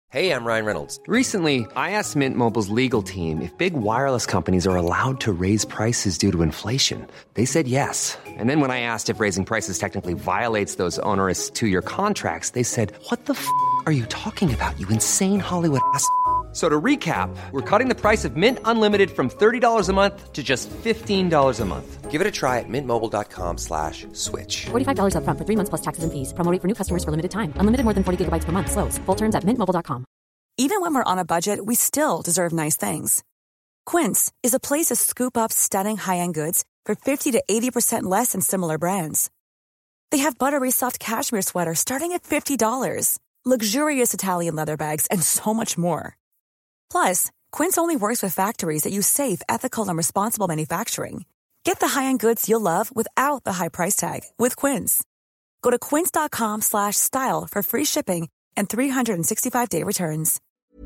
Hey, I'm Ryan Reynolds. Recently, I asked Mint Mobile's legal team if big wireless companies are allowed to raise prices due to inflation. They said yes. And then when I asked if raising prices technically violates those onerous two-year contracts, they said, "What the f*** are you talking about, you insane Hollywood ass?" So to recap, we're cutting the price of Mint Unlimited from $30 a month to just $15 a month. Give it a try at mintmobile.com/switch. $45 up front for 3 months plus taxes and fees. Promo rate for new customers for limited time. Unlimited more than 40 gigabytes per month. Slows full terms at mintmobile.com. Even when we're on a budget, we still deserve nice things. Quince is a place to scoop up stunning high-end goods for 50 to 80% less than similar brands. They have buttery soft cashmere sweaters starting at $50, luxurious Italian leather bags, and so much more. Plus, Quince only works with factories that use safe, ethical, and responsible manufacturing. Get the high-end goods you'll love without the high price tag with Quince. Go to quince.com/style for free shipping and 365-day returns.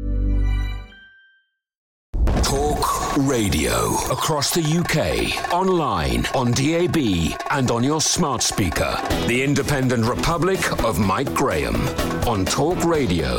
Talk Radio. Across the UK, online, on DAB, and on your smart speaker. The Independent Republic of Mike Graham on Talk Radio.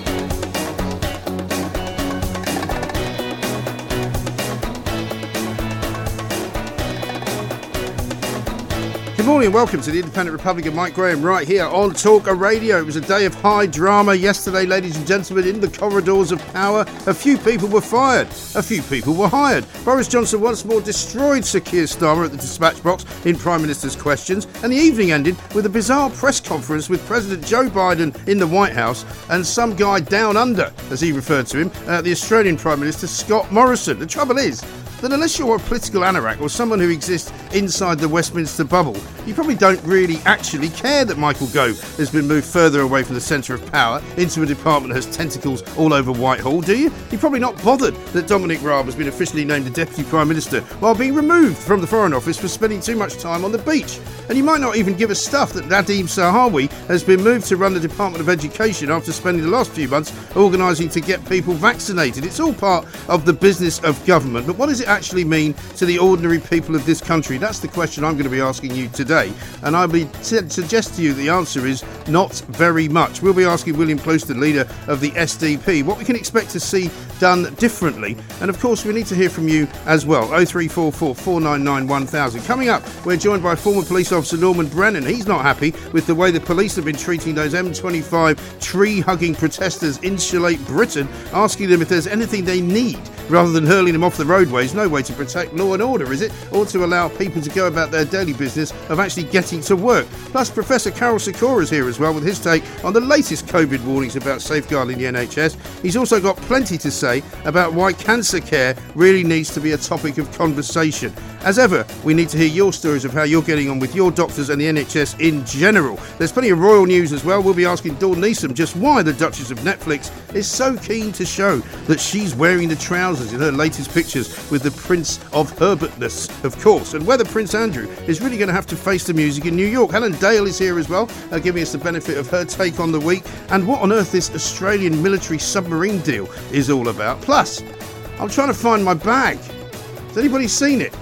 Good morning and welcome to the Independent Republic of Mike Graham right here on Talk Radio. It was a day of high drama yesterday, ladies and gentlemen, in the corridors of power. A few people were fired. A few people were hired. Boris Johnson once more destroyed Sir Keir Starmer at the dispatch box in Prime Minister's questions, and the evening ended with a bizarre press conference with President Joe Biden in the White House and some guy down under, as he referred to him, the Australian Prime Minister Scott Morrison. The trouble is that unless you're a political anorak or someone who exists inside the Westminster bubble, you probably don't really actually care that Michael Gove has been moved further away from the centre of power into a department that has tentacles all over Whitehall, do you? You're probably not bothered that Dominic Raab has been officially named the Deputy Prime Minister while being removed from the Foreign Office for spending too much time on the beach. And you might not even give a stuff that Nadeem Sahawi has been moved to run the Department of Education after spending the last few months organising to get people vaccinated. It's all part of the business of government, but what does it actually mean to the ordinary people of this country? That's the question I'm going to be asking you today, and I would suggest to you the answer is not very much. We'll be asking William Plouston, leader of the SDP, what we can expect to see done differently, and of course we need to hear from you as well. 0344 499 1000. Coming up, we're joined by former police officer Norman Brennan. He's not happy with the way the police have been treating those M25 tree-hugging protesters insulate Britain, asking them if there's anything they need rather than hurling them off the roadways. No way to protect law and order, is it? Or to allow people to go about their daily business of actually getting to work. Plus, Professor Karol Sikora is here as well with his take on the latest COVID warnings about safeguarding the NHS. He's also got plenty to say about why cancer care really needs to be a topic of conversation. As ever, we need to hear your stories of how you're getting on with your doctors and the NHS in general. There's plenty of royal news as well. We'll be asking Dawn Neeson just why the Duchess of Netflix is so keen to show that she's wearing the trousers in her latest pictures with the Prince of Herbertness, of course, and whether Prince Andrew is really going to have to face the music in New York. Helen Dale is here as well, giving us the benefit of her take on the week and what on earth this Australian military submarine deal is all about. Plus, I'm trying to find my bag. Has anybody seen it?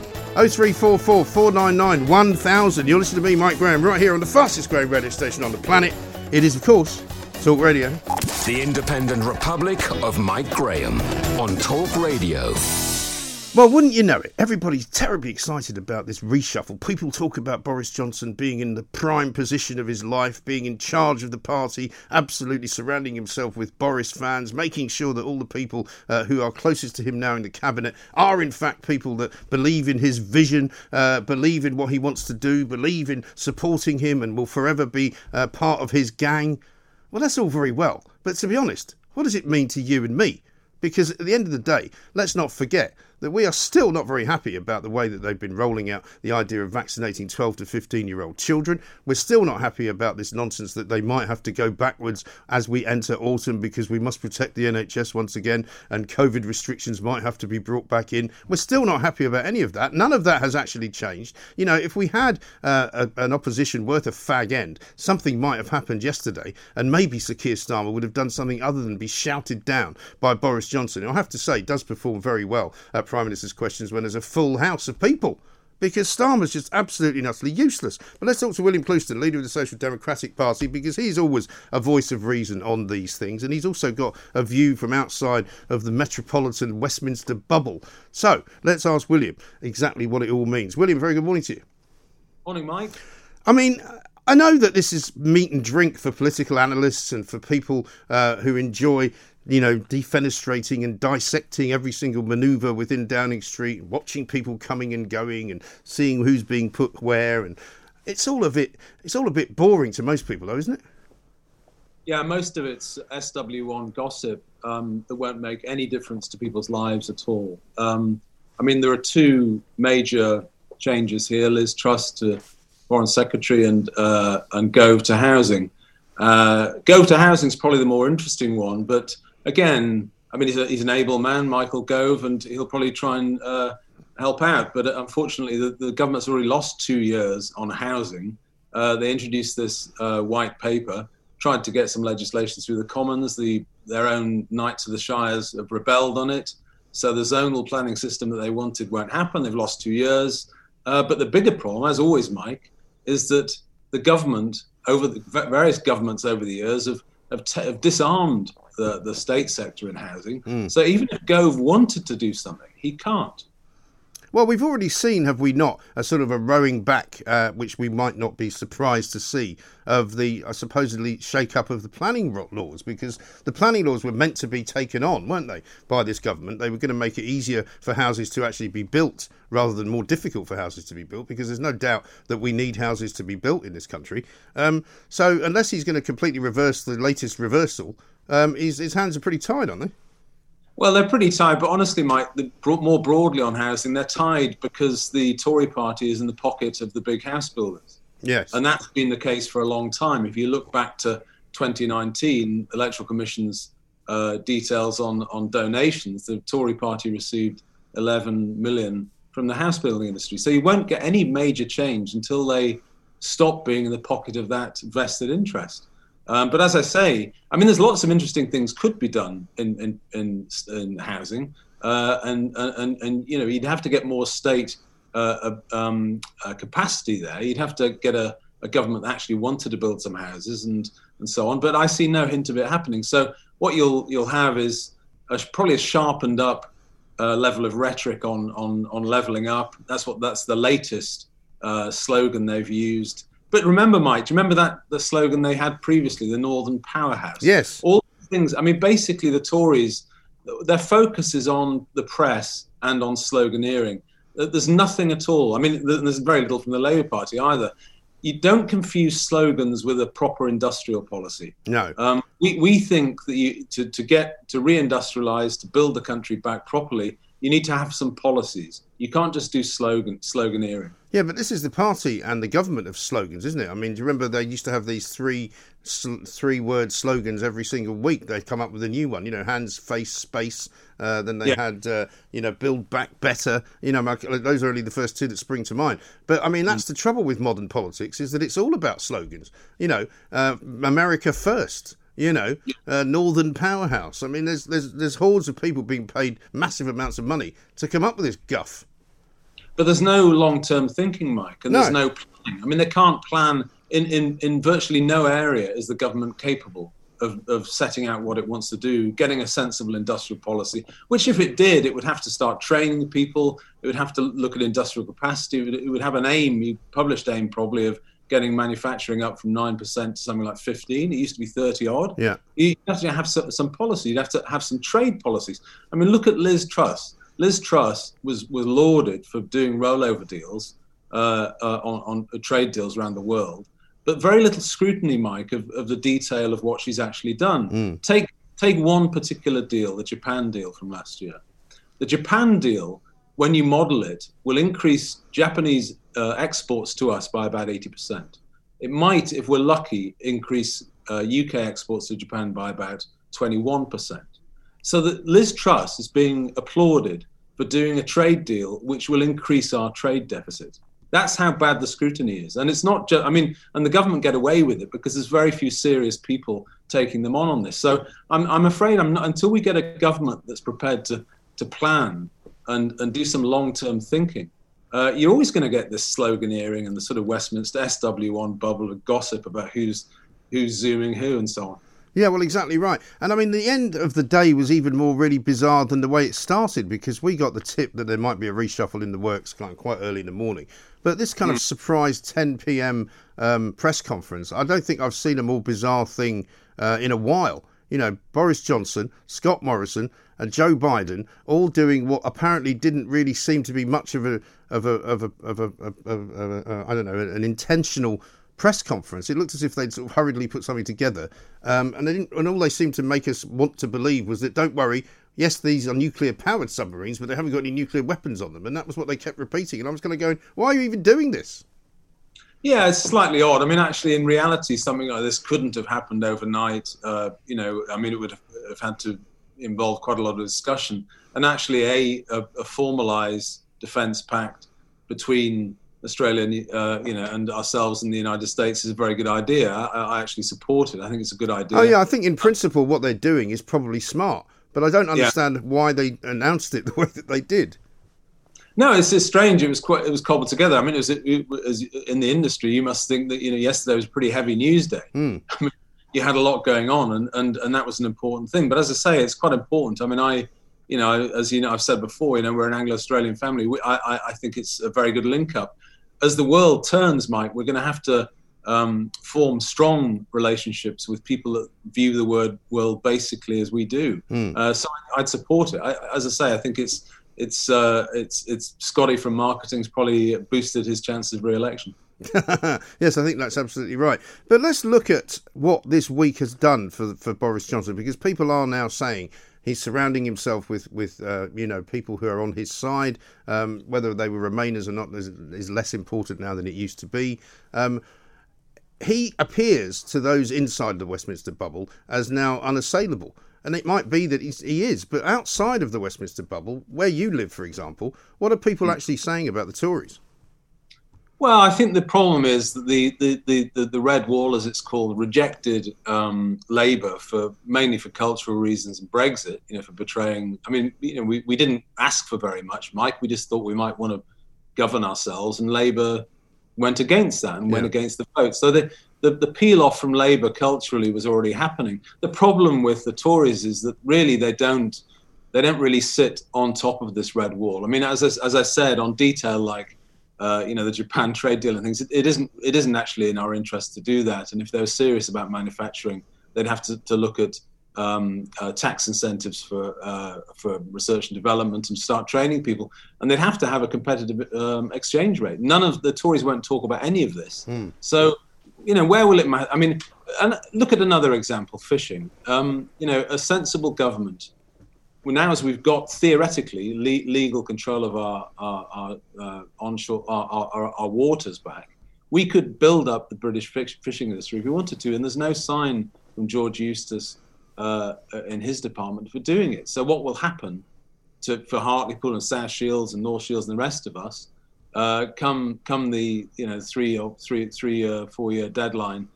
0344 499 1000. You're listening to me, Mike Graham, right here on the fastest growing radio station on the planet. It is, of course, Talk Radio. The Independent Republic of Mike Graham on Talk Radio. Well, wouldn't you know it? Everybody's terribly excited about this reshuffle. People talk about Boris Johnson being in the prime position of his life, being in charge of the party, absolutely surrounding himself with Boris fans, making sure that all the people who are closest to him now in the cabinet are in fact people that believe in his vision, believe in what he wants to do, believe in supporting him and will forever be part of his gang. Well, that's all very well. But to be honest, what does it mean to you and me? Because at the end of the day, let's not forget that we are still not very happy about the way that they've been rolling out the idea of vaccinating 12 to 15-year-old children. We're still not happy about this nonsense that they might have to go backwards as we enter autumn because we must protect the NHS once again and COVID restrictions might have to be brought back in. We're still not happy about any of that. None of that has actually changed. You know, if we had an opposition worth a fag end, something might have happened yesterday and maybe Sir Keir Starmer would have done something other than be shouted down by Boris Johnson. I have to say, it does perform very well at Prime Minister's Questions when there's a full house of people. because Starmer's just absolutely and utterly useless. But let's talk to William Clouston, leader of the Social Democratic Party, because he's always a voice of reason on these things, and he's also got a view from outside of the metropolitan Westminster bubble. So let's ask William exactly what it all means. William, very good morning to you. Morning, Mike. I mean, I know that this is meat and drink for political analysts and for people who enjoy, defenestrating and dissecting every single manoeuvre within Downing Street, watching people coming and going and seeing who's being put where, and it's all a bit boring to most people, though, isn't it? Yeah, most of it's SW1 gossip that won't make any difference to people's lives at all. There are two major changes here: Liz Truss to Foreign Secretary and Gove to Housing. Gove to Housing is probably the more interesting one, but again, he's an able man, Michael Gove, and he'll probably try and help out. But unfortunately, the government's already lost 2 years on housing. They introduced this white paper, tried to get some legislation through the Commons. Their own Knights of the Shires have rebelled on it. So the zonal planning system that they wanted won't happen. They've lost 2 years. But the bigger problem, as always, Mike, is that the government, various governments over the years, have disarmed the state sector in housing. So even if Gove wanted to do something, he can't. Well, we've already seen, have we not, a sort of a rowing back, which we might not be surprised to see, of the supposedly shake-up of the planning laws, because the planning laws were meant to be taken on, weren't they, by this government? They were going to make it easier for houses to actually be built rather than more difficult for houses to be built, because there's no doubt that we need houses to be built in this country. So unless he's going to completely reverse the latest reversal, his hands are pretty tied, aren't they? Well, they're pretty tied, but honestly, Mike, more broadly on housing, they're tied because the Tory party is in the pocket of the big house builders. Yes. And that's been the case for a long time. If you look back to 2019, Electoral Commission's details on donations, the Tory party received 11 million from the house building industry. So you won't get any major change until they stop being in the pocket of that vested interest. But as I say, there's lots of interesting things could be done in housing, and you'd have to get more state capacity there. You'd have to get a government that actually wanted to build some houses and so on. But I see no hint of it happening. So what you'll have is probably a sharpened up level of rhetoric on levelling up. That's the latest slogan they've used. But remember, Mike, do you remember the slogan they had previously, the Northern Powerhouse? Yes. All things, basically the Tories, their focus is on the press and on sloganeering. There's nothing at all. There's very little from the Labour Party either. You don't confuse slogans with a proper industrial policy. No. We think that to reindustrialise, to build the country back properly, you need to have some policies. You can't just do sloganeering. Yeah, but this is the party and the government of slogans, isn't it? Do you remember they used to have these three-word slogans every single week? They'd come up with a new one, hands, face, space. Then they had, build back better. Those are only the first two that spring to mind. But, that's the trouble with modern politics, is that it's all about slogans. America first. Northern Powerhouse. There's hordes of people being paid massive amounts of money to come up with this guff. But there's no long-term thinking, Mike, and there's no planning. They can't plan in virtually no area is the government capable of setting out what it wants to do, getting a sensible industrial policy, which if it did, it would have to start training people. It would have to look at industrial capacity. It would have an aim, published aim probably, of getting manufacturing up from 9% to something like 15. It used to be 30 odd. Yeah. You have to have some policy. You'd have to have some trade policies. Look at Liz Truss. Liz Truss was lauded for doing rollover deals on trade deals around the world, but very little scrutiny, Mike, of the detail of what she's actually done. Take one particular deal, the Japan deal from last year. The Japan deal, when you model it, will increase Japanese exports to us by about 80%. It might, if we're lucky, increase UK exports to Japan by about 21%. So that Liz Truss is being applauded for doing a trade deal which will increase our trade deficit. That's how bad the scrutiny is. And it's not just, and the government get away with it because there's very few serious people taking them on this. So I'm afraid until we get a government that's prepared to plan and do some long-term thinking, you're always going to get this sloganeering and the sort of Westminster SW1 bubble of gossip about who's zooming who and so on. Yeah, well, exactly right. And I mean, the end of the day was even more really bizarre than the way it started, because we got the tip that there might be a reshuffle in the works quite early in the morning. But this kind of surprise 10 p.m. Press conference, I don't think I've seen a more bizarre thing in a while. You know, Boris Johnson, Scott Morrison, and Joe Biden all doing what apparently didn't really seem to be much of a I don't know, an intentional press conference. It looked as if they'd sort of hurriedly put something together, and all they seemed to make us want to believe was that, don't worry, yes, these are nuclear-powered submarines, but they haven't got any nuclear weapons on them, and that was what they kept repeating. And I was kind of going, why are you even doing this? Yeah, it's slightly odd. I mean, actually, in reality, something like this couldn't have happened overnight. It would have had to involve quite a lot of discussion. And actually, a formalised defence pact between Australia and ourselves in the United States is a very good idea. I actually support it. I think it's a good idea. Oh yeah, I think in principle what they're doing is probably smart, but I don't understand why they announced it the way that they did. No, it's strange. It was cobbled together. I mean, it was in the industry. You must think that yesterday was a pretty heavy news day. I mean, you had a lot going on, and that was an important thing. But as I say, it's quite important. I mean, as you know, I've said before, we're an Anglo-Australian family. I think it's a very good link-up. As the world turns, Mike, we're going to have to form strong relationships with people that view the world basically as we do. So I'd support it. As I say, I think it's Scotty from marketing's probably boosted his chances of re-election. Yes, I think that's absolutely right. But let's look at what this week has done for Boris Johnson, because people are now saying he's surrounding himself with people who are on his side. Whether they were Remainers or not is less important now than it used to be. He appears to those inside the Westminster bubble as now unassailable. And it might be that he is, but outside of the Westminster bubble, where you live, for example, what are people actually saying about the Tories? Well, I think the problem is that the Red Wall, as it's called, rejected Labour mainly for cultural reasons and Brexit, for betraying. I mean, we didn't ask for very much, Mike. We just thought we might want to govern ourselves, and Labour went against that and went against the vote. So the peel off from Labour culturally was already happening. The problem with the Tories is that really they don't really sit on top of this Red Wall. I mean, as I said, on detail like the Japan trade deal and things, it isn't actually in our interest to do that. And if they were serious about manufacturing, they'd have to look at tax incentives for research and development and start training people. And they'd have to have a competitive exchange rate. None of the Tories won't talk about any of this. So, where will it matter? I mean, and look at another example, fishing. A sensible government, now as we've got theoretically legal control of our onshore, our waters back, we could build up the British fishing industry if we wanted to. And there's no sign from George Eustace in his department for doing it. So what will happen for Hartlepool and South Shields and North Shields and the rest of us come the 3 or 4 year deadline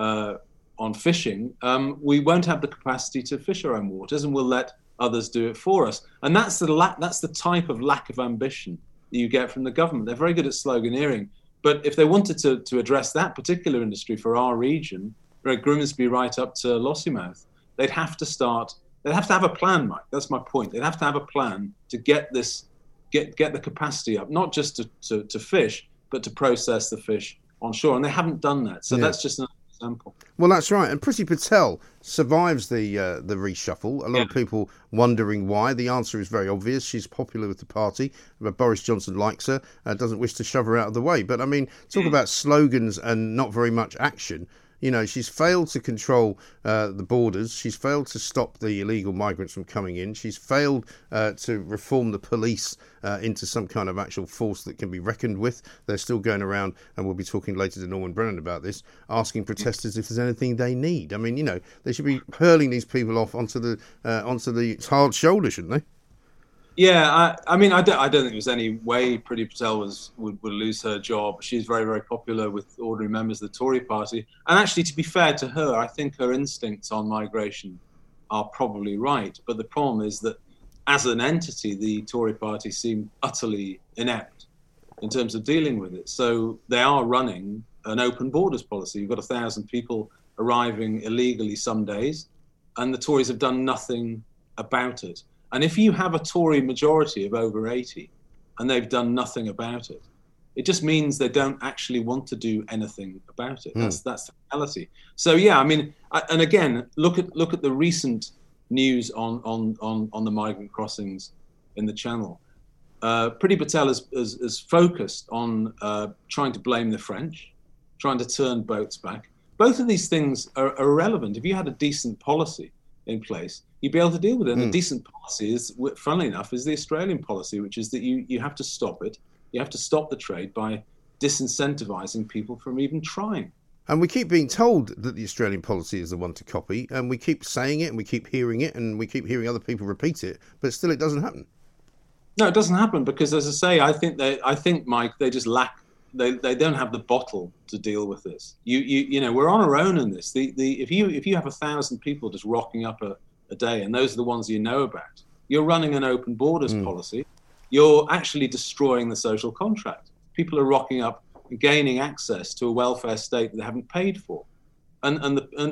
on fishing? We won't have the capacity to fish our own waters, and we'll let others do it for us. And that's the type of lack of ambition that you get from the government. They're very good at sloganeering, but if they wanted to address that particular industry for our region, Grimsby right up to Lossiemouth, they'd have to have a plan, Mike. That's my point. They'd have to have a plan to get the capacity up, not just to fish, but to process the fish on shore. And they haven't done that. So that's just another example. Well, that's right. And Priti Patel survives the reshuffle. A lot of people wondering why. The answer is very obvious. She's popular with the party, but Boris Johnson likes her, doesn't wish to shove her out of the way. But I mean, talk about slogans and not very much action. She's failed to control the borders. She's failed to stop the illegal migrants from coming in. She's failed to reform the police into some kind of actual force that can be reckoned with. They're still going around, and we'll be talking later to Norman Brennan about this, asking protesters if there's anything they need. I mean, they should be hurling these people off onto the hard shoulder, shouldn't they? Yeah, I mean, I don't think there's any way Priti Patel would lose her job. She's very, very popular with ordinary members of the Tory party. And actually, to be fair to her, I think her instincts on migration are probably right. But the problem is that as an entity, the Tory party seem utterly inept in terms of dealing with it. So they are running an open borders policy. You've got 1,000 people arriving illegally some days, and the Tories have done nothing about it. And if you have a Tory majority of over 80 and they've done nothing about it, it just means they don't actually want to do anything about it. That's the reality. So yeah, I mean, and again, look at the recent news on the migrant crossings in the Channel. Priti Patel is focused on trying to blame the French, trying to turn boats back. Both of these things are irrelevant. If you had a decent policy in place, you'd be able to deal with it. And a decent policy is, funnily enough, is the Australian policy, which is that you have to stop it. You have to stop the trade by disincentivizing people from even trying. And we keep being told that the Australian policy is the one to copy, and we keep saying it, and we keep hearing it, and we keep hearing other people repeat it, but still it doesn't happen. No, it doesn't happen because, as I say, I think, Mike, they just lack. They don't have the bottle to deal with this. You know, we're on our own in this. If you have 1,000 people just rocking up a day, and those are the ones you know about, you're running an open borders policy. You're actually destroying the social contract. People are rocking up and gaining access to a welfare state that they haven't paid for, and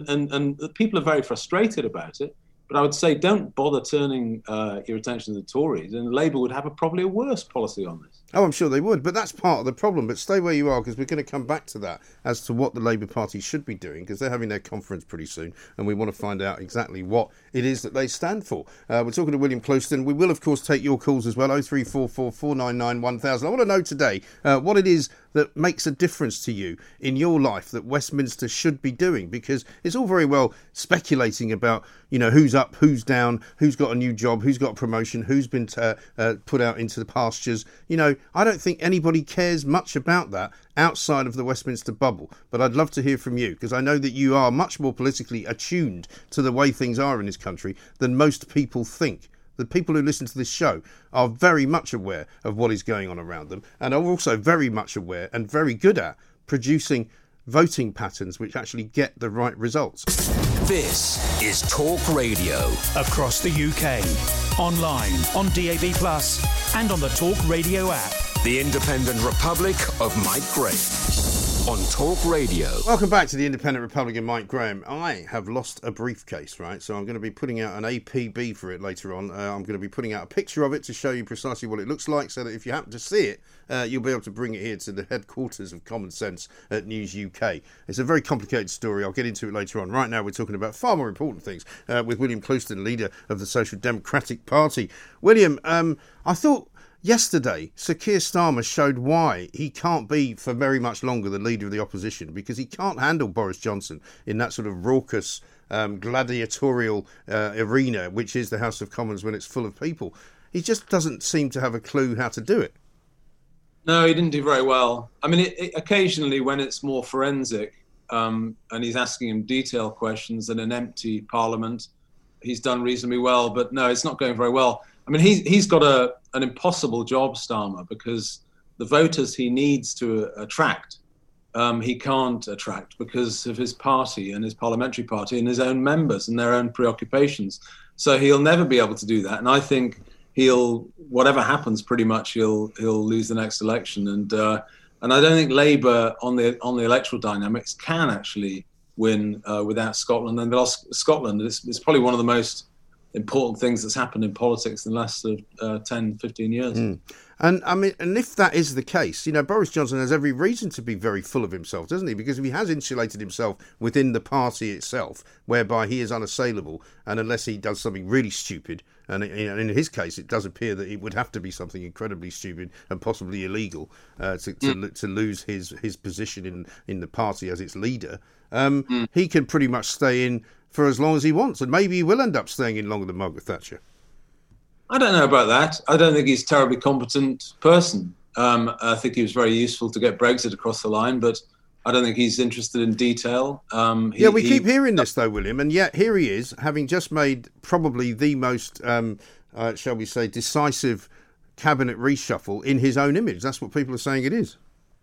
the people are very frustrated about it. But I would say don't bother turning your attention to the Tories, and Labour would have probably a worse policy on this. Oh, I'm sure they would, but that's part of the problem. But stay where you are, because we're going to come back to that as to what the Labour Party should be doing, because they're having their conference pretty soon, and we want to find out exactly what it is that they stand for. We're talking to William Clouston. We will, of course, take your calls as well, 0344 499 1000. I want to know today what it is that makes a difference to you in your life that Westminster should be doing, because it's all very well speculating about, you know, who's up, who's down, who's got a new job, who's got a promotion, who's been put out into the pastures. You know, I don't think anybody cares much about that outside of the Westminster bubble. But I'd love to hear from you, because I know that you are much more politically attuned to the way things are in this country than most people think. The people who listen to this show are very much aware of what is going on around them, and are also very much aware and very good at producing voting patterns which actually get the right results. This is Talk Radio. Across the UK, online, on DAB+, and on the Talk Radio app. The Independent Republic of Mike Graham on Talk Radio. Welcome back to the Independent Republican, Mike Graham. I have lost a briefcase, right? So I'm going to be putting out an APB for it later on. I'm going to be putting out a picture of it to show you precisely what it looks like, so that if you happen to see it, you'll be able to bring it here to the headquarters of Common Sense at News UK. It's a very complicated story. I'll get into it later on. Right now, we're talking about far more important things with William Clouston, leader of the Social Democratic Party. William, I thought yesterday, Sir Keir Starmer showed why he can't be for very much longer the leader of the opposition, because he can't handle Boris Johnson in that sort of raucous, gladiatorial arena, which is the House of Commons when it's full of people. He just doesn't seem to have a clue how to do it. No, he didn't do very well. I mean, occasionally when it's more forensic and he's asking him detailed questions in an empty parliament, he's done reasonably well. But no, it's not going very well. I mean, he's got an impossible job, Starmer, because the voters he needs to attract, he can't attract because of his party and his parliamentary party and his own members and their own preoccupations. So he'll never be able to do that. And I think whatever happens, pretty much he'll lose the next election. And I don't think Labour on the electoral dynamics can actually win without Scotland. And they lost Scotland. It's probably one of the most important things that's happened in politics in the last 10, 15 years. And I mean, and if that is the case, you know, Boris Johnson has every reason to be very full of himself, doesn't he? Because if he has insulated himself within the party itself, whereby he is unassailable, and unless he does something really stupid, and in his case, it does appear that it would have to be something incredibly stupid and possibly illegal to lose his position in the party as its leader, he can pretty much stay in for as long as he wants, and maybe he will end up staying in longer than Margaret Thatcher. I don't know about that. I don't think he's a terribly competent person. I think he was very useful to get Brexit across the line, but I don't think he's interested in detail. We keep hearing this, though, William, and yet here he is, having just made probably the most, shall we say, decisive cabinet reshuffle in his own image. That's what people are saying it is.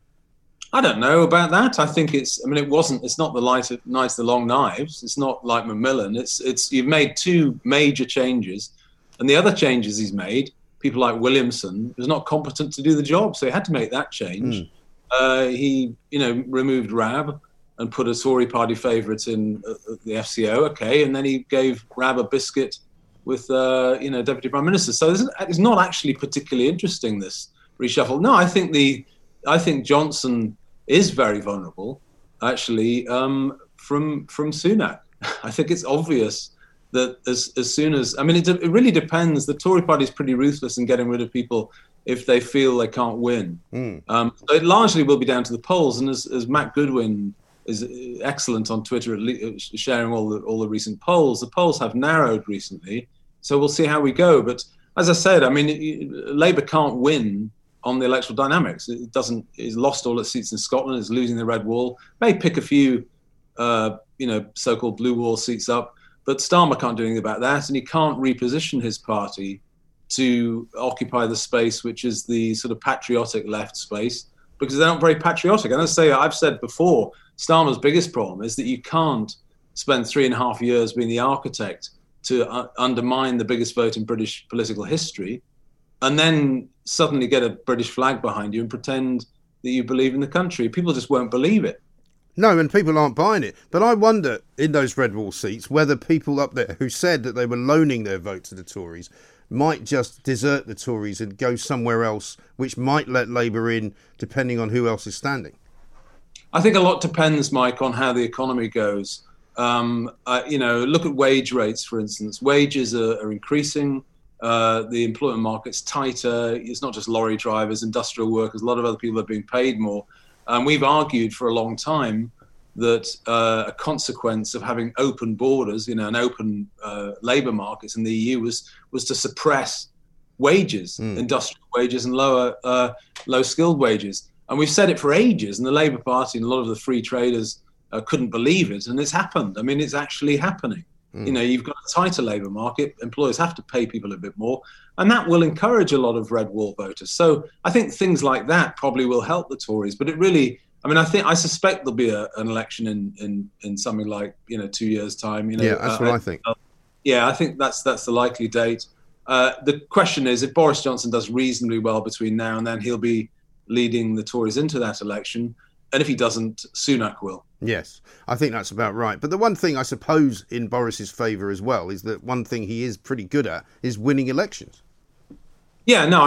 I don't know about that. I think it's not the Night of the Long Knives. It's not like Macmillan. You've made two major changes, and the other changes he's made, people like Williamson was not competent to do the job, so he had to make that change. He, removed Raab and put a Tory party favourite in the FCO, okay, and then he gave Raab a biscuit with, Deputy Prime Minister. So it's not actually particularly interesting, this reshuffle. No, I think Johnson is very vulnerable, actually, from Sunak. I think it's obvious that as soon as, it really depends. The Tory party is pretty ruthless in getting rid of people if they feel they can't win. So it largely will be down to the polls. And as Matt Goodwin is excellent on Twitter, sharing all the recent polls, the polls have narrowed recently. So we'll see how we go. But as I said, Labour can't win on the electoral dynamics. It's lost all its seats in Scotland. It's losing the red wall. May pick a few, so-called blue wall seats up. But Starmer can't do anything about that, and he can't reposition his party to occupy the space which is the sort of patriotic left space, because they're not very patriotic. And I've said before, Starmer's biggest problem is that you can't spend 3.5 years being the architect to undermine the biggest vote in British political history, and then suddenly get a British flag behind you and pretend that you believe in the country. People just won't believe it. No, and people aren't buying it. But I wonder, in those red wall seats, whether people up there who said that they were loaning their vote to the Tories might just desert the Tories and go somewhere else, which might let Labour in, depending on who else is standing. I think a lot depends, Mike, on how the economy goes. Look at wage rates, for instance. Wages are increasing. The employment market's tighter. It's not just lorry drivers, industrial workers. A lot of other people are being paid more. We've argued for a long time that a consequence of having open borders, and open labour markets in the EU was to suppress wages, industrial wages and low-skilled wages. And we've said it for ages, and the Labour Party and a lot of the free traders couldn't believe it, and it's happened. It's actually happening. You've got a tighter labour market. Employers have to pay people a bit more, and that will encourage a lot of red wall voters. So I think things like that probably will help the Tories. But it really, I suspect there'll be an election in something like 2 years' time. That's what I think. I think that's the likely date. The question is, if Boris Johnson does reasonably well between now and then, he'll be leading the Tories into that election. And if he doesn't, Sunak will. Yes, I think that's about right. But the one thing I suppose in Boris's favour as well is that one thing he is pretty good at is winning elections. Yeah, no,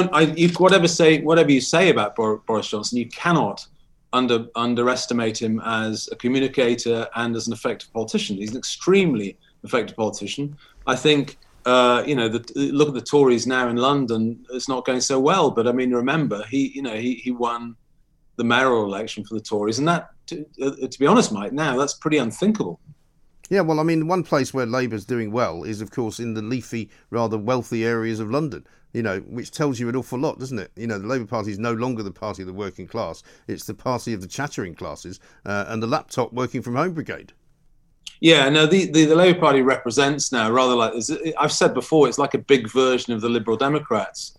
whatever you say about Boris Johnson, you cannot underestimate him as a communicator and as an effective politician. He's an extremely effective politician. I think, look at the Tories now in London. It's not going so well, but remember, he won the mayoral election for the Tories, and that, to be honest, Mike, now that's pretty unthinkable. Yeah, well, one place where Labour's doing well is, of course, in the leafy, rather wealthy areas of London, which tells you an awful lot, doesn't it? The Labour Party is no longer the party of the working class. It's the party of the chattering classes and the laptop working from home brigade. Yeah, no, the Labour Party represents now, rather like, I've said before, it's like a big version of the Liberal Democrats.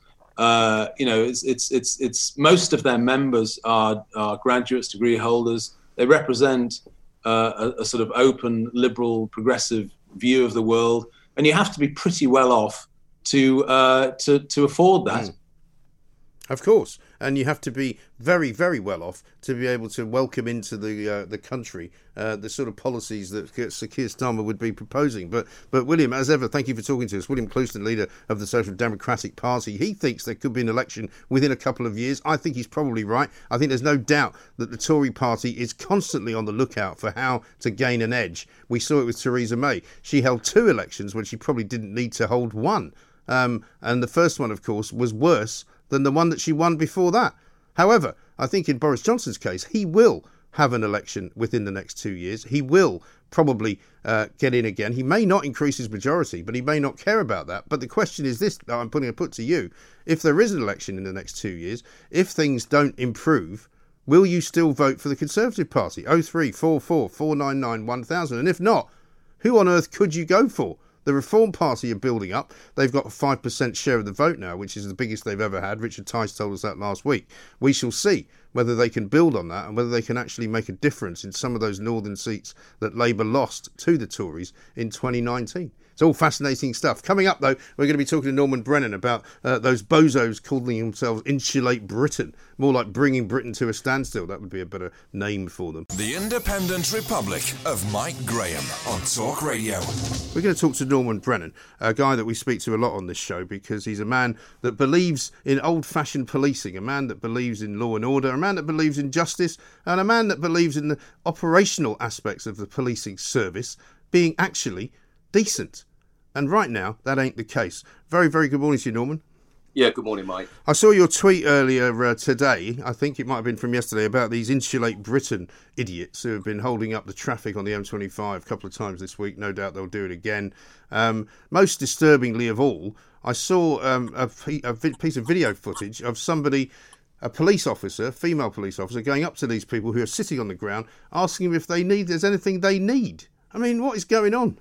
It's most of their members are graduates, degree holders. They represent a sort of open, liberal, progressive view of the world, and you have to be pretty well off to afford that. Of course, and you have to be very, very well off to be able to welcome into the country the sort of policies that Sir Keir Starmer would be proposing. But William, as ever, thank you for talking to us. William Clouston, leader of the Social Democratic Party, he thinks there could be an election within a couple of years. I think he's probably right. I think there's no doubt that the Tory party is constantly on the lookout for how to gain an edge. We saw it with Theresa May. She held 2 elections when she probably didn't need to hold 1. And the first one, of course, was worse than the one that she won before that. However, I think in Boris Johnson's case, he will have an election within the next 2 years. He will probably get in again. He may not increase his majority, but he may not care about that. But the question is this, that I'm put to you. If there is an election in the next 2 years, if things don't improve, will you still vote for the Conservative Party? 0344 499 1000. And if not, who on earth could you go for? The Reform Party are building up. They've got a 5% share of the vote now, which is the biggest they've ever had. Richard Tice told us that last week. We shall see whether they can build on that and whether they can actually make a difference in some of those northern seats that Labour lost to the Tories in 2019. It's all fascinating stuff. Coming up, though, we're going to be talking to Norman Brennan about those bozos calling themselves Insulate Britain. More like bringing Britain to a standstill. That would be a better name for them. The Independent Republic of Mike Graham on Talk Radio. We're going to talk to Norman Brennan, a guy that we speak to a lot on this show because he's a man that believes in old-fashioned policing, a man that believes in law and order, a man that believes in justice, and a man that believes in the operational aspects of the policing service being actually decent. And right now, that ain't the case. Very, very good morning to you, Norman. Yeah, good morning, Mike. I saw your tweet earlier today, I think it might have been from yesterday, about these Insulate Britain idiots who have been holding up the traffic on the M25 a couple of times this week. No doubt they'll do it again. Most disturbingly of all, I saw a piece of video footage of somebody, a police officer, female police officer, going up to these people who are sitting on the ground, asking them if there's anything they need. I mean, what is going on?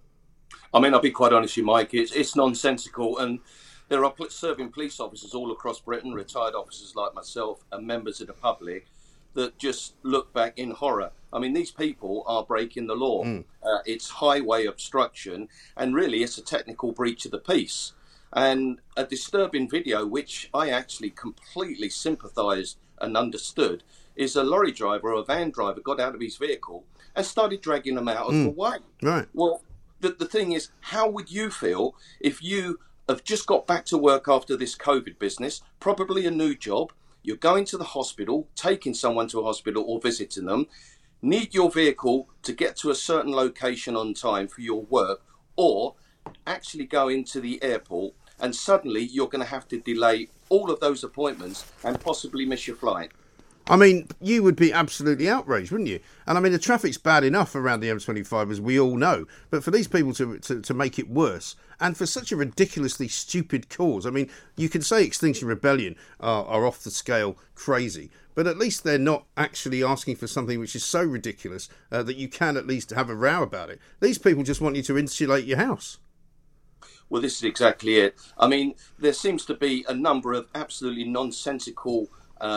I mean, I'll be quite honest with you, Mike. It's nonsensical, and there are serving police officers all across Britain, retired officers like myself, and members of the public that just look back in horror. I mean, these people are breaking the law. It's highway obstruction, and really it's a technical breach of the peace. And a disturbing video, which I actually completely sympathised and understood, is a lorry driver or a van driver got out of his vehicle and started dragging them out of the way. Right. Well, the thing is, how would you feel if you have just got back to work after this COVID business, probably a new job, you're going to the hospital, taking someone to a hospital or visiting them, need your vehicle to get to a certain location on time for your work, or actually go into the airport, and suddenly you're going to have to delay all of those appointments and possibly miss your flight? I mean, you would be absolutely outraged, wouldn't you? And I mean, the traffic's bad enough around the M25, as we all know. But for these people to make it worse, and for such a ridiculously stupid cause, I mean, you can say Extinction Rebellion are off the scale crazy, but at least they're not actually asking for something which is so ridiculous that you can at least have a row about it. These people just want you to insulate your house. Well, this is exactly it. I mean, there seems to be a number of absolutely nonsensical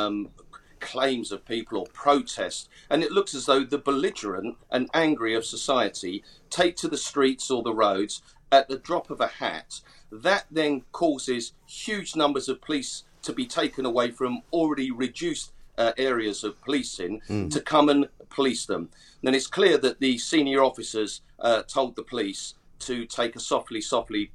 claims of people or protests, and it looks as though the belligerent and angry of society take to the streets or the roads at the drop of a hat. That then causes huge numbers of police to be taken away from already reduced areas of policing to come and police them. Then it's clear that the senior officers told the police to take a softly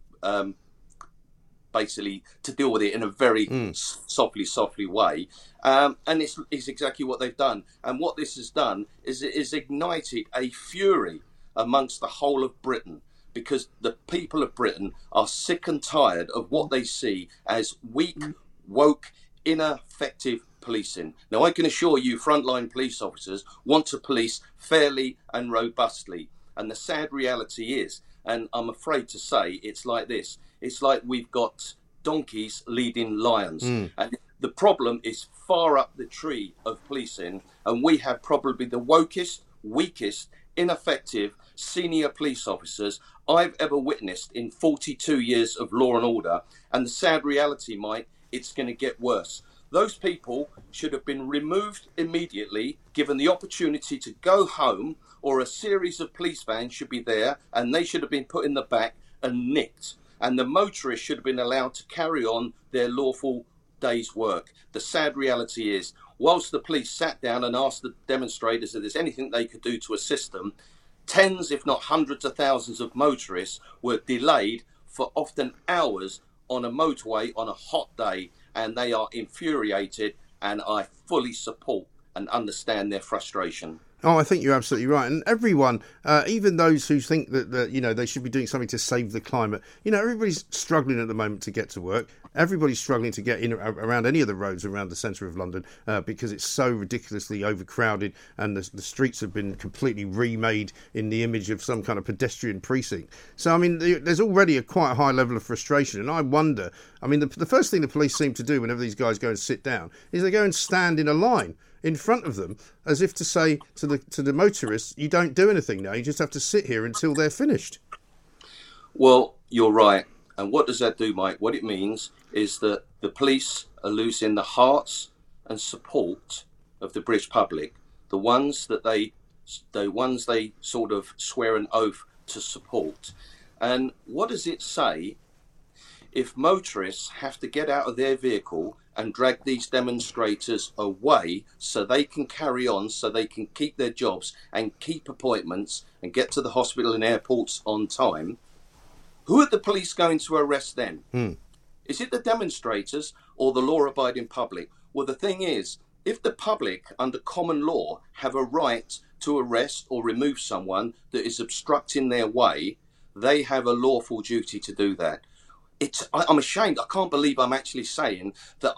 basically to deal with it in a very softly way. And it's exactly what they've done. And what this has done is it has ignited a fury amongst the whole of Britain, because the people of Britain are sick and tired of what they see as weak, woke, ineffective policing. Now, I can assure you, frontline police officers want to police fairly and robustly. And the sad reality is, and I'm afraid to say, it's like this. It's like we've got donkeys leading lions. And the problem is far up the tree of policing, and we have probably the wokest, weakest, ineffective senior police officers I've ever witnessed in 42 years of law and order. And the sad reality, Mike, it's going to get worse. Those people should have been removed immediately, given the opportunity to go home, or a series of police vans should be there and they should have been put in the back and nicked. And the motorists should have been allowed to carry on their lawful day's work. The sad reality is, whilst the police sat down and asked the demonstrators if there's anything they could do to assist them, tens, if not hundreds of thousands of motorists were delayed for often hours on a motorway on a hot day, and they are infuriated, and I fully support and understand their frustration. Oh, I think you're absolutely right. And everyone, even those who think that you know, they should be doing something to save the climate, you know, everybody's struggling at the moment to get to work. Everybody's struggling to get in around any of the roads around the centre of London because it's so ridiculously overcrowded, and the streets have been completely remade in the image of some kind of pedestrian precinct. So, I mean, there's already a quite high level of frustration. And I wonder, I mean, the first thing the police seem to do whenever these guys go and sit down is they go and stand in a line in front of them, as if to say to the motorists, you don't do anything now, you just have to sit here until they're finished. Well, you're right. And what does that do, Mike? What it means is that the police are losing the hearts and support of the British public, the ones they sort of swear an oath to support. And what does it say if motorists have to get out of their vehicle and drag these demonstrators away so they can carry on, so they can keep their jobs and keep appointments and get to the hospital and airports on time? Who are the police going to arrest then? Is it the demonstrators or the law-abiding public? Well, the thing is, if the public, under common law, have a right to arrest or remove someone that is obstructing their way, they have a lawful duty to do that. I'm ashamed. I can't believe I'm actually saying that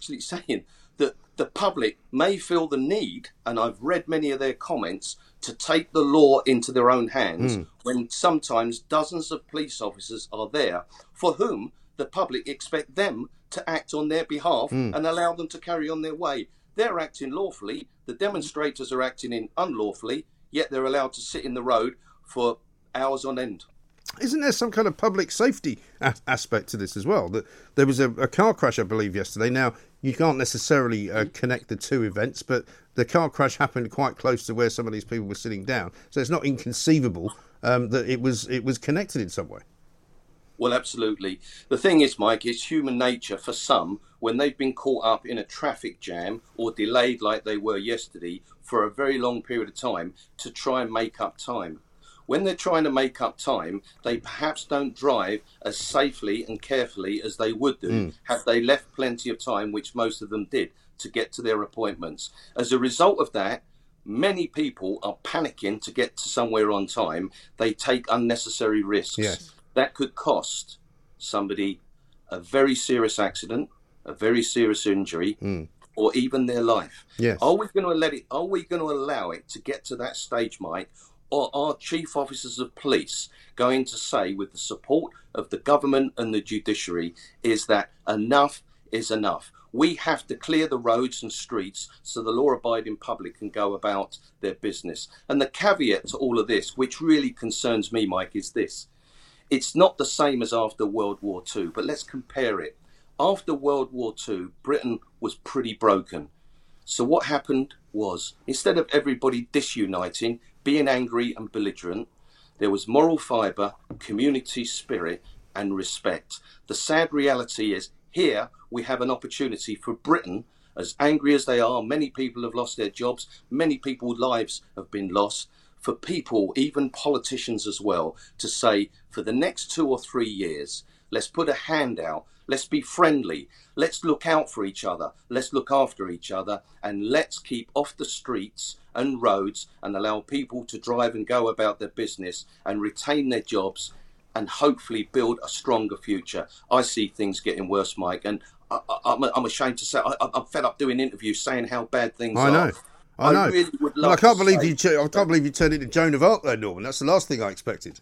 the public may feel the need, and I've read many of their comments, to take the law into their own hands when sometimes dozens of police officers are there for whom the public expect them to act on their behalf and allow them to carry on their way. They're acting lawfully, the demonstrators are acting unlawfully, yet they're allowed to sit in the road for hours on end. Isn't there some kind of public safety aspect to this as well? That there was a car crash, I believe, yesterday. Now, you can't necessarily connect the two events, but the car crash happened quite close to where some of these people were sitting down. So it's not inconceivable that it was connected in some way. Well, absolutely. The thing is, Mike, it's human nature for some, when they've been caught up in a traffic jam or delayed like they were yesterday for a very long period of time, to try and make up time. When they're trying to make up time, they perhaps don't drive as safely and carefully as they would do had they left plenty of time, which most of them did, to get to their appointments. As a result of that, many people are panicking to get to somewhere on time. They take unnecessary risks. Yes. That could cost somebody a very serious accident, a very serious injury, or even their life. Yes. Are we going to allow it to get to that stage, Mike? Or are chief officers of police going to say, with the support of the government and the judiciary, is that enough is enough? We have to clear the roads and streets so the law-abiding public can go about their business. And the caveat to all of this, which really concerns me, Mike, is this. It's not the same as after World War II, but let's compare it. After World War II, Britain was pretty broken. So what happened was, instead of everybody disuniting, being angry and belligerent, there was moral fibre, community spirit and respect. The sad reality is, here we have an opportunity for Britain, as angry as they are, many people have lost their jobs, many people's lives have been lost, for people, even politicians as well, to say, for the next 2 or 3 years, let's put a hand out, let's be friendly, let's look out for each other, let's look after each other, and let's keep off the streets and roads and allow people to drive and go about their business and retain their jobs and hopefully build a stronger future. I see things getting worse, Mike, and I'm ashamed to say I'm fed up doing interviews saying how bad things are. I know. Really would love I can't believe you turned into Joan of Arc there, Norman. That's the last thing I expected.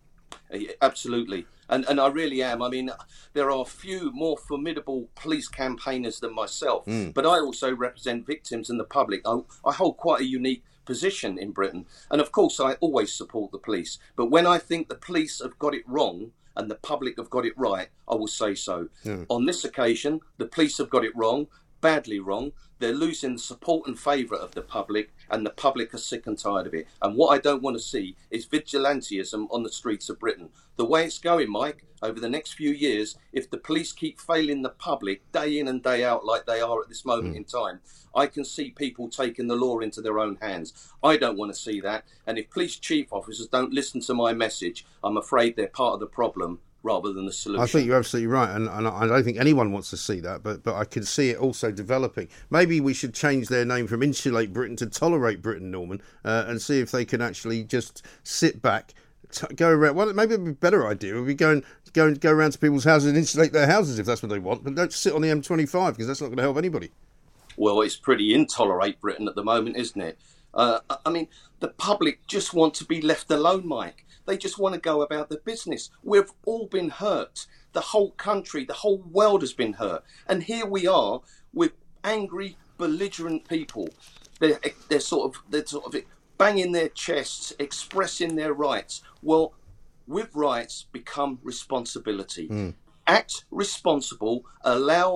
Absolutely. And I really am. I mean, there are few more formidable police campaigners than myself, but I also represent victims and the public. I hold quite a unique position in Britain. And of course, I always support the police. But when I think the police have got it wrong and the public have got it right, I will say so. On this occasion, the police have got it wrong, badly wrong. They're losing the support and favour of the public, and the public are sick and tired of it. And what I don't want to see is vigilantism on the streets of Britain. The way it's going, Mike, over the next few years, if the police keep failing the public day in and day out like they are at this moment in time, I can see people taking the law into their own hands. I don't want to see that. And if police chief officers don't listen to my message, I'm afraid they're part of the problem rather than the solution. I think you're absolutely right, and I don't think anyone wants to see that, but I can see it also developing. Maybe we should change their name from Insulate Britain to Tolerate Britain, Norman, and see if they can actually just sit back, go around. Well, maybe it'd be a better idea. We'd be go around to people's houses and insulate their houses if that's what they want, but don't sit on the M25 because that's not going to help anybody. Well, it's pretty intolerate Britain at the moment, isn't it? I mean, the public just want to be left alone, Mike. They just want to go about their business. We've all been hurt. The whole country, the whole world has been hurt. And here we are with angry, belligerent people. They're sort of banging their chests, expressing their rights. Well, with rights become responsibility. Act responsible, allow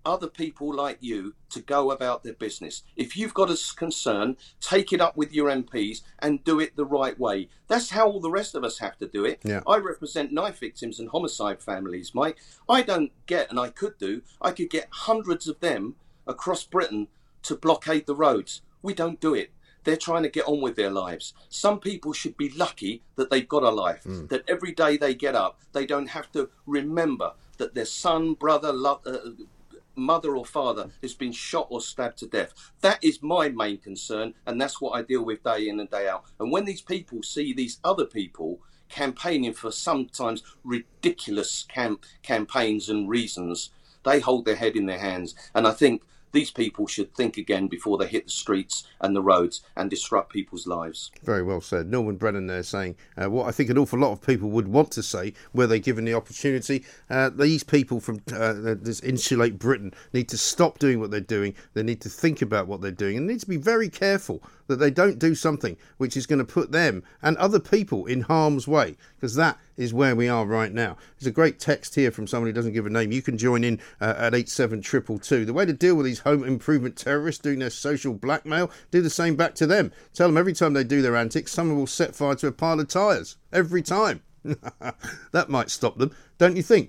other people like you to go about their business. If you've got a concern, take it up with your MPs and do it the right way. That's how all the rest of us have to do it. Yeah. I represent knife victims and homicide families, Mike. I could get hundreds of them across Britain to blockade the roads. We don't do it. They're trying to get on with their lives. Some people should be lucky that they've got a life, that every day they get up, they don't have to remember that their son, brother, mother or father has been shot or stabbed to death. That is my main concern, and that's what I deal with day in and day out. And when these people see these other people campaigning for sometimes ridiculous campaigns and reasons, they hold their head in their hands. And I think these people should think again before they hit the streets and the roads and disrupt people's lives. Very well said. Norman Brennan there saying what I think an awful lot of people would want to say were they given the opportunity. These people from this Insulate Britain need to stop doing what they're doing. They need to think about what they're doing and need to be very careful that they don't do something which is going to put them and other people in harm's way, because that is where we are right now. There's a great text here from someone who doesn't give a name. You can join in at 87222. The way to deal with these home improvement terrorists doing their social blackmail, do the same back to them. Tell them every time they do their antics, someone will set fire to a pile of tyres. Every time. That might stop them, don't you think?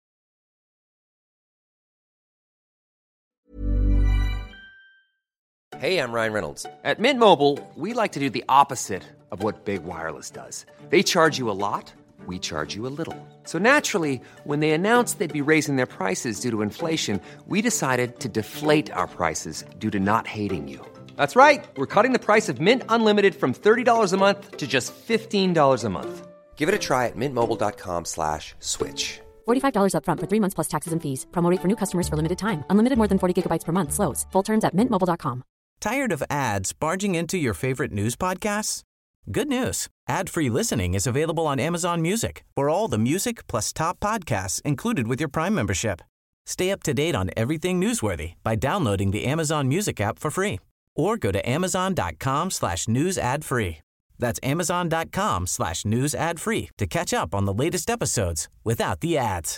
Hey, I'm Ryan Reynolds. At Mint Mobile, we like to do the opposite of what Big Wireless does. They charge you a lot, we charge you a little. So naturally, when they announced they'd be raising their prices due to inflation, we decided to deflate our prices due to not hating you. That's right. We're cutting the price of Mint Unlimited from $30 a month to just $15 a month. Give it a try at mintmobile.com/switch. $45 up front for 3 months plus taxes and fees. Promo rate for new customers for limited time. Unlimited more than 40 gigabytes per month. Slows full terms at mintmobile.com. Tired of ads barging into your favorite news podcasts? Good news. Ad-free listening is available on Amazon Music for all the music plus top podcasts included with your Prime membership. Stay up to date on everything newsworthy by downloading the Amazon Music app for free or go to amazon.com/news ad free. That's amazon.com/news ad free to catch up on the latest episodes without the ads.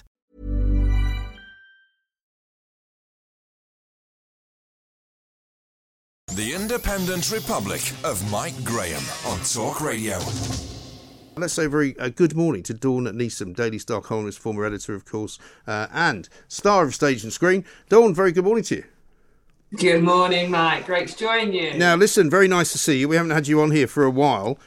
The Independent Republic of Mike Graham on Talk Radio. Let's say a very good morning to Dawn Neeson, Daily Star columnist, former editor, of course, and star of Stage and Screen. Dawn, very good morning to you. Good morning, Mike. Great to join you. Now, listen, very nice to see you. We haven't had you on here for a while.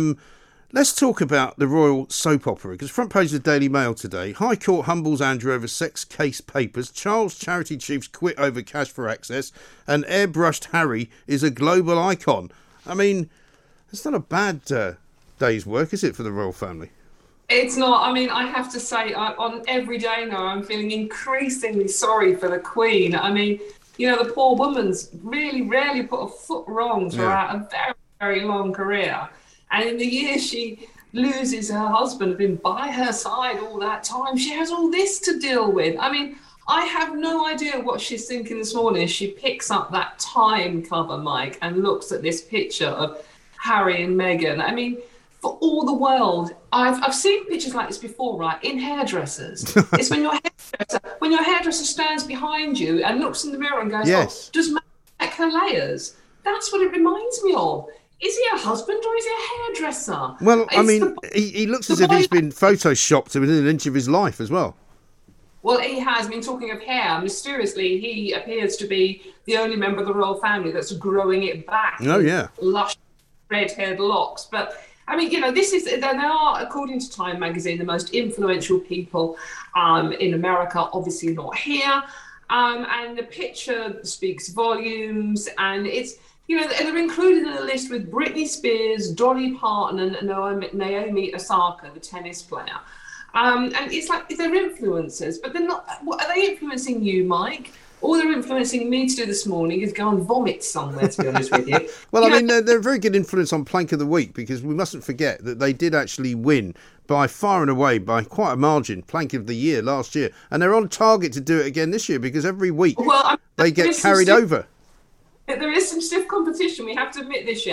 Let's talk about the royal soap opera, because front page of the Daily Mail today, High Court humbles Andrew over sex case papers, Charles charity chiefs quit over cash for access, and airbrushed Harry is a global icon. I mean, it's not a bad day's work, is it, for the royal family? It's not. I mean, I have to say, on every day now, I'm feeling increasingly sorry for the Queen. I mean, you know, the poor woman's really rarely put a foot wrong throughout a very, very long career. And in the year she loses her husband, been by her side all that time, she has all this to deal with. I mean, I have no idea what she's thinking this morning. She picks up that Time cover, Mike, and looks at this picture of Harry and Meghan. I mean, for all the world, I've seen pictures like this before, right? In hairdressers. It's when your hairdresser stands behind you and looks in the mirror and goes, yes. "Oh, does Meghan like her layers?" That's what it reminds me of. Is he a husband or is he a hairdresser? Well, I mean, he looks as if he's been photoshopped within an inch of his life as well. Well, he has. I mean, talking of hair, mysteriously, he appears to be the only member of the royal family that's growing it back. Oh, yeah. Lush red-haired locks. But, I mean, you know, they are, according to Time magazine, the most influential people in America, obviously not here. And the picture speaks volumes, and it's, you know, they're included in a list with Britney Spears, Dolly Parton, and Naomi Osaka, the tennis player. And it's like they're influencers, but they're not. What, are they influencing you, Mike? All they're influencing me to do this morning is go and vomit somewhere, to be honest with you. Well, I mean, they're a very good influence on Plank of the Week, because we mustn't forget that they did actually win by far and away, by quite a margin, Plank of the Year last year. And they're on target to do it again this year, because every week they get carried over. There is some stiff competition, we have to admit, this year.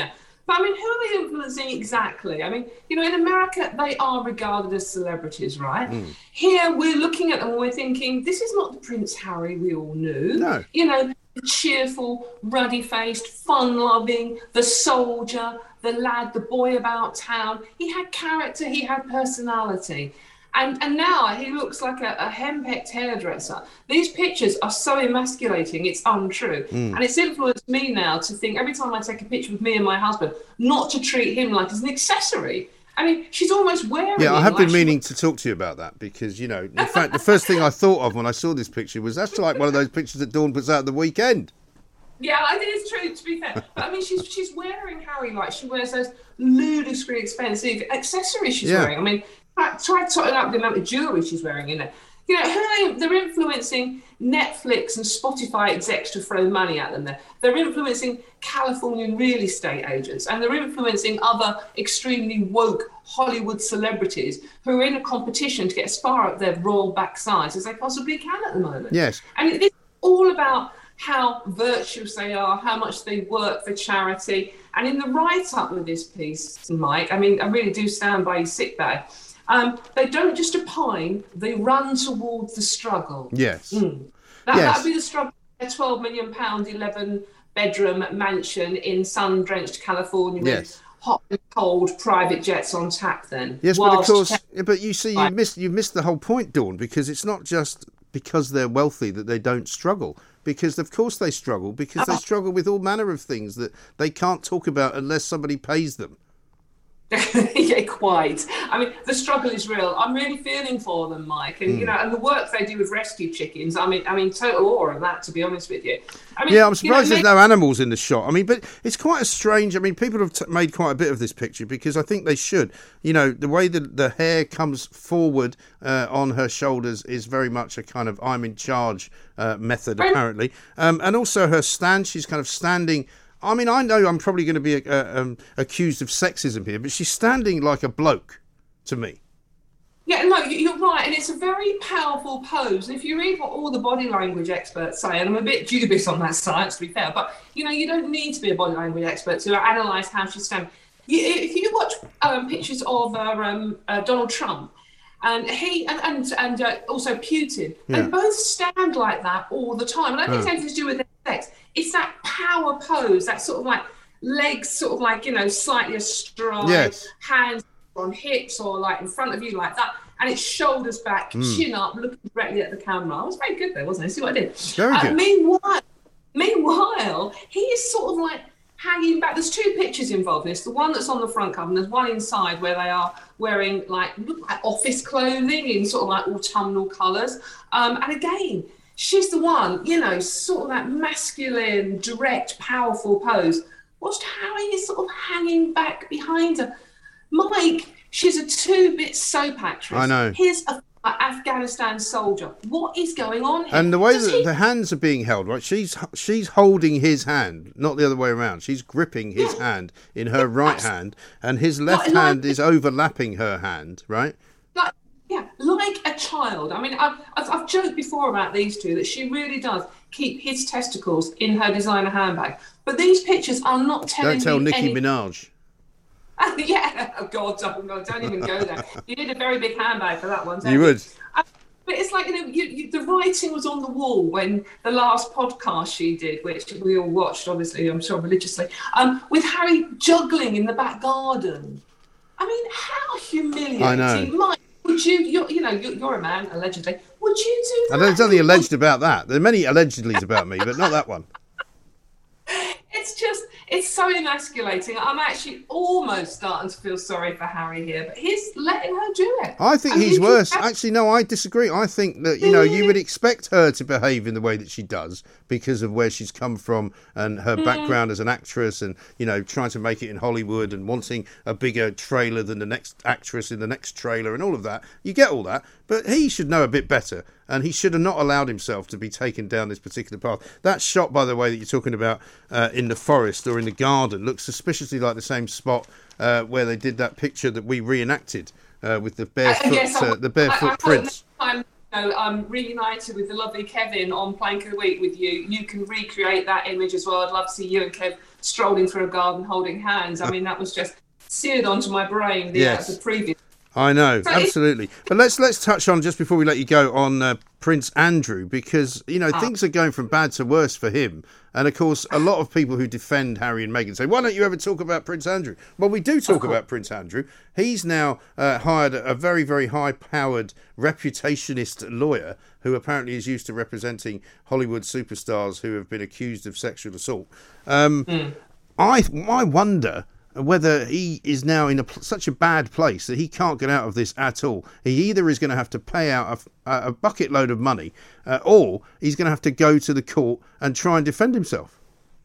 But I mean, who are they influencing exactly? I mean, you know, in America, they are regarded as celebrities, right? Here, we're looking at them and we're thinking, this is not the Prince Harry we all knew. No. You know, the cheerful, ruddy-faced, fun-loving, the soldier, the lad, the boy about town. He had character, he had personality. And now he looks like a henpecked hairdresser. These pictures are so emasculating, it's untrue. And it's influenced me now to think, every time I take a picture with me and my husband, not to treat him like as an accessory. I mean, she's almost wearing Yeah, I have like been meaning to talk to you about that because, you know, in fact, the first thing I thought of when I saw this picture was that's like one of those pictures that Dawn puts out at the weekend. Yeah, I think it's true, to be fair. But I mean, she's wearing Harry like she wears those ludicrously expensive accessories she's wearing. I mean, try totting up the amount of jewellery she's wearing in there. You know, they're influencing Netflix and Spotify execs to throw money at them there. They're influencing Californian real estate agents, and they're influencing other extremely woke Hollywood celebrities who are in a competition to get as far up their royal backsides as they possibly can at the moment. Yes. And it's all about how virtuous they are, how much they work for charity. And in the write-up of this piece, Mike, I mean, I really do stand by your sick bag. They don't just opine, they run towards the struggle. Yes. That would be the struggle. A £12 million, 11-bedroom mansion in sun-drenched California with hot and cold private jets on tap then. Yes, but of course, but you see, you've missed the whole point, Dawn, because it's not just because they're wealthy that they don't struggle. Because, of course, they struggle, because they struggle with all manner of things that they can't talk about unless somebody pays them. Yeah, quite. I mean, the struggle is real. I'm really feeling for them, Mike, and you know, and the work they do with rescue chickens. I mean, total awe of that, to be honest with you. I mean, yeah, I'm surprised there's no animals in the shot. I mean, but it's quite a strange. I mean, people have made quite a bit of this picture because I think they should. You know, the way that the hair comes forward on her shoulders is very much a kind of I'm in charge method, apparently, and also her stand. She's kind of standing. I mean, I know I'm probably going to be accused of sexism here, but she's standing like a bloke to me. Yeah, no, you're right, and it's a very powerful pose. And if you read what all the body language experts say, and I'm a bit dubious on that science, to be fair, but, you know, you don't need to be a body language expert to analyse how she's standing. If you watch pictures of Donald Trump, and he and also Putin, they both stand like that all the time. And I don't think it's anything to do with their sex. It's that power pose, that sort of like legs, sort of like, you know, slightly astride, hands on hips or like in front of you like that, and it's shoulders back, chin up, looking directly at the camera. It was very good there, wasn't it? See what I did? Very good. Meanwhile, he is sort of like hanging back. There's two pictures involved in this. The one that's on the front cover, and there's one inside where they are wearing like office clothing in sort of like autumnal colours. And again, she's the one, you know, sort of that masculine, direct, powerful pose. Whilst Harry is sort of hanging back behind her. Mike, she's a 2-bit soap actress. I know. Here's a Afghanistan soldier. What is going on here? And the way that the hands are being held, right? She's holding his hand, not the other way around. She's gripping his hand in her right hand, and his left hand is overlapping her hand, right? Like a child. I mean, I've joked before about these two, that she really does keep his testicles in her designer handbag. But these pictures are not telling me. Don't tell Nicki Minaj. Yeah, oh God, don't even go there. You need a very big handbag for that one. You would. But it's like, you know, the writing was on the wall when the last podcast she did, which we all watched, obviously, I'm sure religiously, with Harry juggling in the back garden. I mean, how humiliating. I know. Mike, would you're a man, allegedly. Would you do that? There's nothing alleged about that. There are many allegedlys about me, but not that one. It's so emasculating. I'm actually almost starting to feel sorry for Harry here, but he's letting her do it. I think he's worse. Actually, no, I disagree. I think that, you know, you would expect her to behave in the way that she does because of where she's come from and her background as an actress and, you know, trying to make it in Hollywood and wanting a bigger trailer than the next actress in the next trailer and all of that. You get all that. But he should know a bit better, and he should have not allowed himself to be taken down this particular path. That shot, by the way, that you're talking about in the forest or in the garden looks suspiciously like the same spot where they did that picture that we reenacted with the barefoot, the barefoot prince. reunited with the lovely Kevin on Plank of the Week with you, you can recreate that image as well. I'd love to see you and Kev strolling through a garden holding hands. I mean, that was just seared onto my brain, the previous. I know, absolutely. But let's touch on, just before we let you go, on Prince Andrew, because, things are going from bad to worse for him. And, of course, a lot of people who defend Harry and Meghan say, why don't you ever talk about Prince Andrew? Well, we do talk about Prince Andrew. He's now hired a very, very high-powered reputationist lawyer who apparently is used to representing Hollywood superstars who have been accused of sexual assault. I wonder whether he is now in such a bad place that he can't get out of this at all. He either is going to have to pay out a bucket load of money, or he's going to have to go to the court and try and defend himself.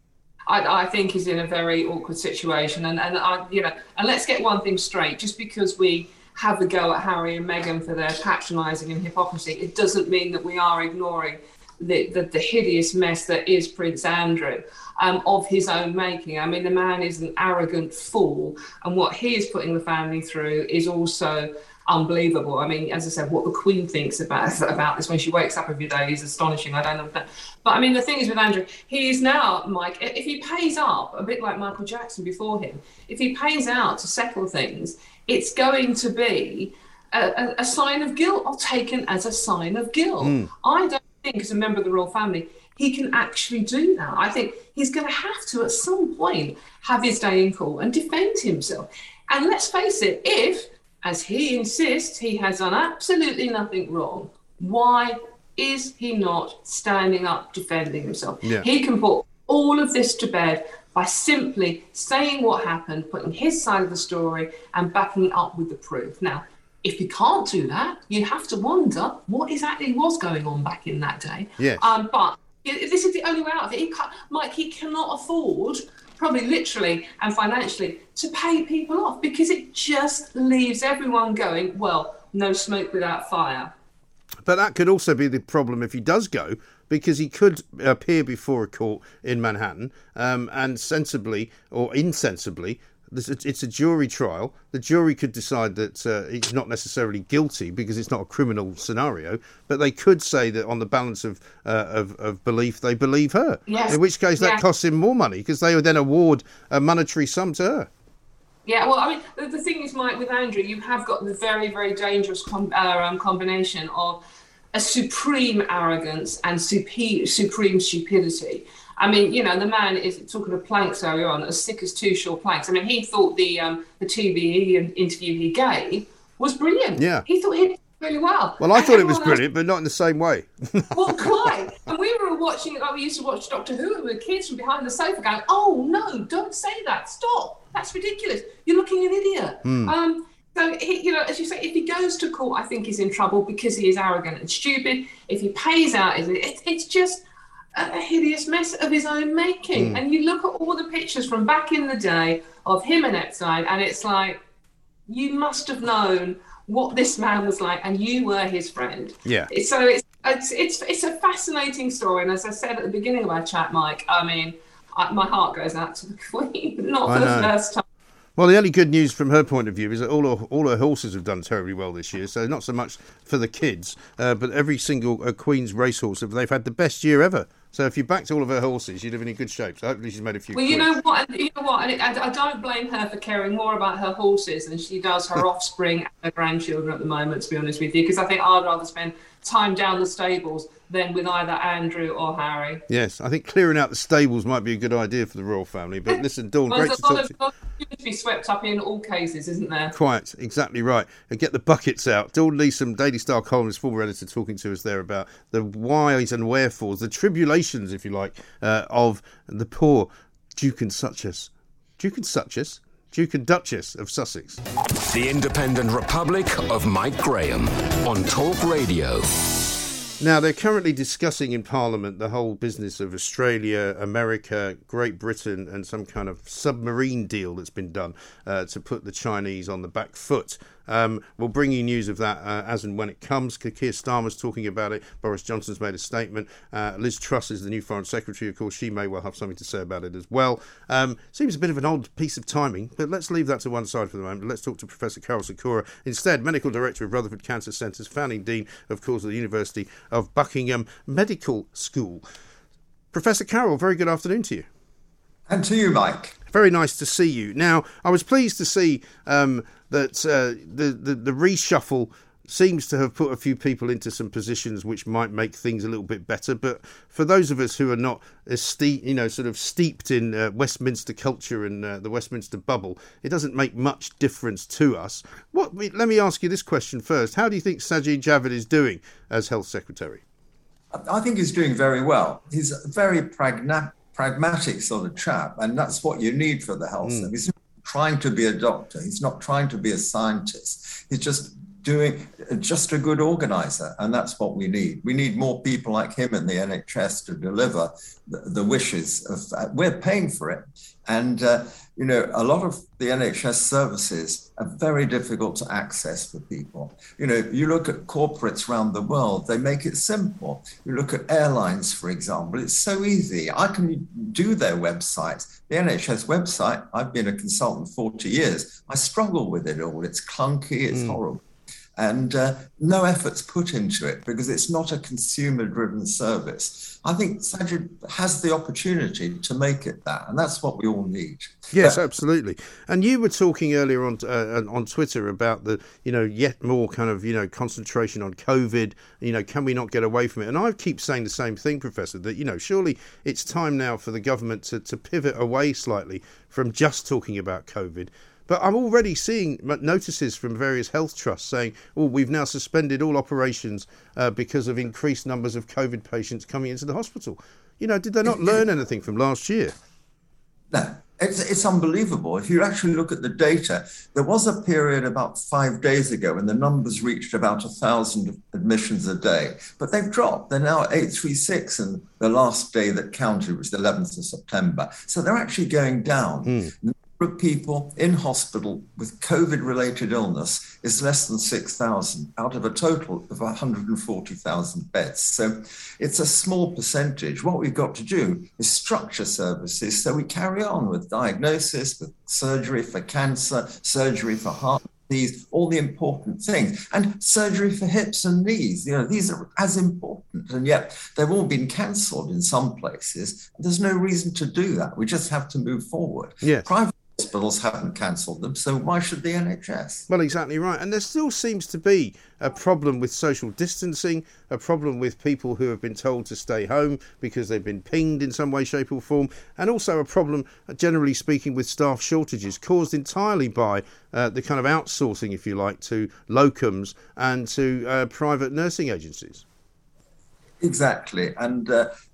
I think he's in a very awkward situation, and let's get one thing straight: just because we have a go at Harry and Meghan for their patronising and hypocrisy, it doesn't mean that we are ignoring the hideous mess that is Prince Andrew, of his own making. I mean, the man is an arrogant fool, and what he is putting the family through is also unbelievable. I mean, as I said, what the Queen thinks about this when she wakes up every day is astonishing. I don't know that. But I mean, the thing is with Andrew, he is now, Mike, if he pays up, a bit like Michael Jackson before him, if he pays out to settle things, it's going to be a sign of guilt, or taken as a sign of guilt. I don't think, as a member of the royal family, he can actually do that. I think he's going to have to, at some point, have his day in court and defend himself. And let's face it, if, as he insists, he has done absolutely nothing wrong, why is he not standing up defending himself? Yeah. He can put all of this to bed by simply saying what happened, putting his side of the story and backing it up with the proof. Now, if you can't do that, you have to wonder what exactly was going on back in that day. Yes. But this is the only way out of it. He cannot afford, probably literally and financially, to pay people off, because it just leaves everyone going, well, no smoke without fire. But that could also be the problem if he does go, because he could appear before a court in Manhattan and sensibly or insensibly, it's a jury trial. The jury could decide that he's not necessarily guilty because it's not a criminal scenario, but they could say that on the balance of belief, they believe her. Yes. In which case that costs him more money, because they would then award a monetary sum to her. Yeah, well, I mean, the thing is, Mike, with Andrew, you have got the very, very dangerous combination of a supreme arrogance and supreme stupidity. I mean, the man is, talking of planks earlier on, as thick as two short planks. I mean, he thought the TVE interview he gave was brilliant. Yeah. He thought he did really well. Well, I thought it was brilliant, but not in the same way. Well, quite. And we were watching it like we used to watch Doctor Who with kids from behind the sofa going, oh, no, don't say that. Stop. That's ridiculous. You're looking an idiot. So, as you say, if he goes to court, I think he's in trouble because he is arrogant and stupid. If he pays out, it's just a hideous mess of his own making. And you look at all the pictures from back in the day of him and Epstein, and it's like, you must have known what this man was like, and you were his friend. Yeah. So it's a fascinating story, and as I said at the beginning of our chat, Mike, I mean, my heart goes out to the Queen, not for the first time. Well, the only good news from her point of view is that all her horses have done terribly well this year. So not so much for the kids, but every single Queen's racehorse, they've had the best year ever. So if you backed all of her horses, you'd have been in good shape. So hopefully she's made a few. Well, you know what? And I don't blame her for caring more about her horses than she does her offspring and her grandchildren at the moment, to be honest with you, because I think I'd rather spend time down the stables than with either Andrew or Harry. Yes, I think clearing out the stables might be a good idea for the royal family. But listen, Dawn, great to talk to you. There's a lot to be swept up in all cases, isn't there? Quite, exactly right. And get the buckets out. Dawn Leeson, Daily Star columnist, former editor, talking to us there about the whys and wherefores, the tribulations, if you like, of the poor Duke and Duchess of Sussex. The Independent Republic of Mike Graham on Talk Radio. Now, they're currently discussing in Parliament the whole business of Australia, America, Great Britain, and some kind of submarine deal that's been done to put the Chinese on the back foot. We'll bring you news of that as and when it comes. Keir Starmer's talking about it. Boris Johnson's made a statement. Liz Truss is the new Foreign Secretary. Of course, she may well have something to say about it as well. Seems a bit of an odd piece of timing, but let's leave that to one side for the moment. Let's talk to Professor Karol Sikora instead, Medical Director of Rutherford Cancer Centre's founding Dean, of course, of the University of Buckingham Medical School. Professor Karol, very good afternoon to you. And to you, Mike. Very nice to see you. Now, I was pleased to see that the reshuffle seems to have put a few people into some positions which might make things a little bit better. But for those of us who are not as steeped in Westminster culture and the Westminster bubble, it doesn't make much difference to us. Let me ask you this question first. How do you think Sajid Javid is doing as Health Secretary? I think he's doing very well. He's a very pragmatic sort of chap, and that's what you need for the health service. He's not trying to be a doctor. He's not trying to be a scientist. He's just a good organizer, and that's what we need. We need more people like him in the NHS to deliver the wishes of. We're paying for it, and a lot of the NHS services are very difficult to access for people. You look at corporates around the world; they make it simple. You look at airlines, for example; it's so easy. I can do their websites. The NHS website. I've been a consultant 40 years. I struggle with it all. It's clunky. It's horrible. And no effort's put into it because it's not a consumer-driven service. I think Sajid has the opportunity to make it that, and that's what we all need. Yes, absolutely. And you were talking earlier on Twitter about the, yet more kind of, concentration on COVID. Can we not get away from it? And I keep saying the same thing, Professor, that, surely it's time now for the government to pivot away slightly from just talking about COVID. But I'm already seeing notices from various health trusts saying, we've now suspended all operations because of increased numbers of COVID patients coming into the hospital. Did they not learn anything from last year? No, it's unbelievable. If you actually look at the data, there was a period about 5 days ago when the numbers reached about 1,000 admissions a day, but they've dropped. They're now at 836, and the last day that counted was the 11th of September. So they're actually going down. Of people in hospital with COVID-related illness is less than 6,000 out of a total of 140,000 beds. So it's a small percentage. What we've got to do is structure services so we carry on with diagnosis, with surgery for cancer, surgery for heart disease, all the important things, and surgery for hips and knees. These are as important, and yet they've all been cancelled in some places. There's no reason to do that. We just have to move forward. Yeah. Private hospitals haven't cancelled them, so why should the NHS? Well, exactly right. And there still seems to be a problem with social distancing, a problem with people who have been told to stay home because they've been pinged in some way, shape or form, and also a problem, generally speaking, with staff shortages caused entirely by the kind of outsourcing, if you like, to locums and to private nursing agencies. Exactly. And,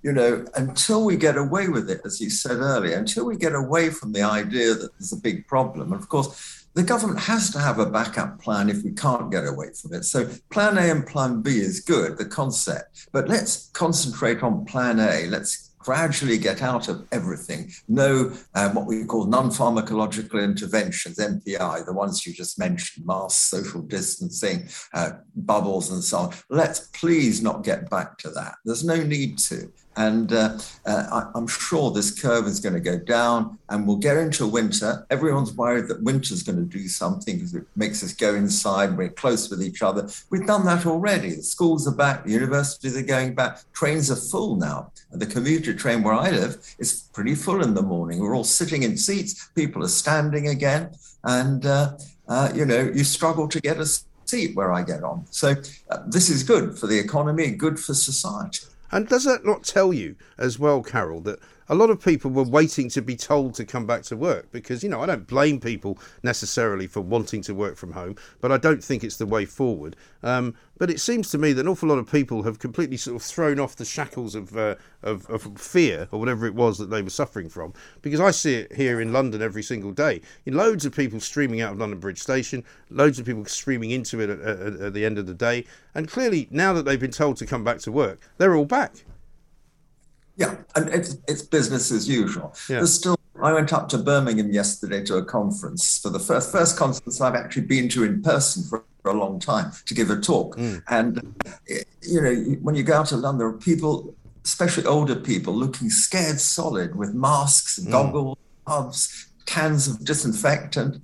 until we get away with it, as you said earlier, until we get away from the idea that there's a big problem, and of course, the government has to have a backup plan if we can't get away from it. So plan A and plan B is good, the concept, but let's concentrate on plan A. Let's gradually get out of everything. No, what we call non-pharmacological interventions, NPI, the ones you just mentioned, masks, social distancing, bubbles and so on. Let's please not get back to that. There's no need to. And I'm sure this curve is going to go down and we'll get into winter. Everyone's worried that winter's going to do something because it makes us go inside. We're close with each other. We've done that already. The schools are back. The universities are going back. Trains are full now. And the commuter train where I live is pretty full in the morning. We're all sitting in seats. People are standing again. And, you struggle to get a seat where I get on. So this is good for the economy, good for society. And does that not tell you as well, Karol, that a lot of people were waiting to be told to come back to work? Because, I don't blame people necessarily for wanting to work from home, but I don't think it's the way forward. But it seems to me that an awful lot of people have completely sort of thrown off the shackles of fear or whatever it was that they were suffering from. Because I see it here in London every single day. Loads of people streaming out of London Bridge Station, loads of people streaming into it at the end of the day. And clearly, now that they've been told to come back to work, they're all back. Yeah, and it's business as usual. Yeah. There's still I went up to Birmingham yesterday to a conference, for the first conference I've actually been to in person for a long time, to give a talk. And, when you go out to London, there are people, especially older people, looking scared solid with masks, goggles, gloves, cans of disinfectant.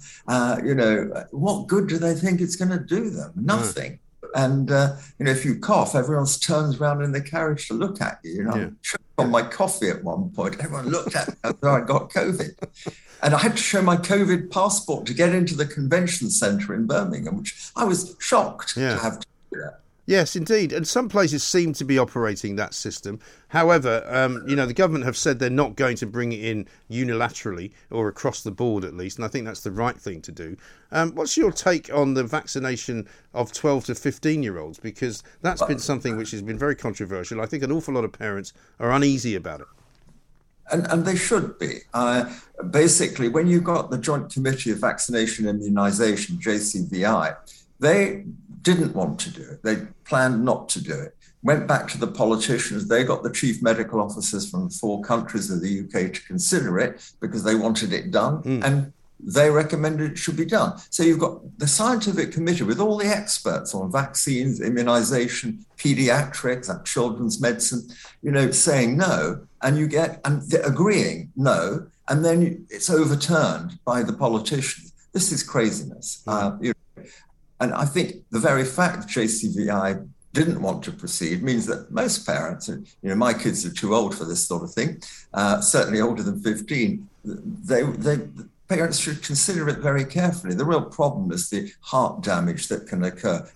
What good do they think it's going to do them? Nothing. And, if you cough, everyone turns around in the carriage to look at you. I choked on my coffee at one point. Everyone looked at me as though I got COVID. And I had to show my COVID passport to get into the convention centre in Birmingham, which I was shocked to have to do that. Yes, indeed. And some places seem to be operating that system. However, the government have said they're not going to bring it in unilaterally or across the board, at least. And I think that's the right thing to do. What's your take on the vaccination of 12 to 15-year-olds? Because that's been something which has been very controversial. I think an awful lot of parents are uneasy about it. And they should be. Basically, when you got the Joint Committee of Vaccination and Immunisation, JCVI, they didn't want to do it. They planned not to do it. Went back to the politicians. They got the chief medical officers from 4 countries of the UK to consider it because they wanted it done. And they recommended it should be done. So you've got the scientific committee with all the experts on vaccines, immunisation, paediatrics, and children's medicine, saying no, and agreeing no, and then it's overturned by the politicians. This is craziness. And I think the very fact that JCVI didn't want to proceed means that most parents, my kids are too old for this sort of thing, certainly older than 15, parents should consider it very carefully. The real problem is the heart damage that can occur.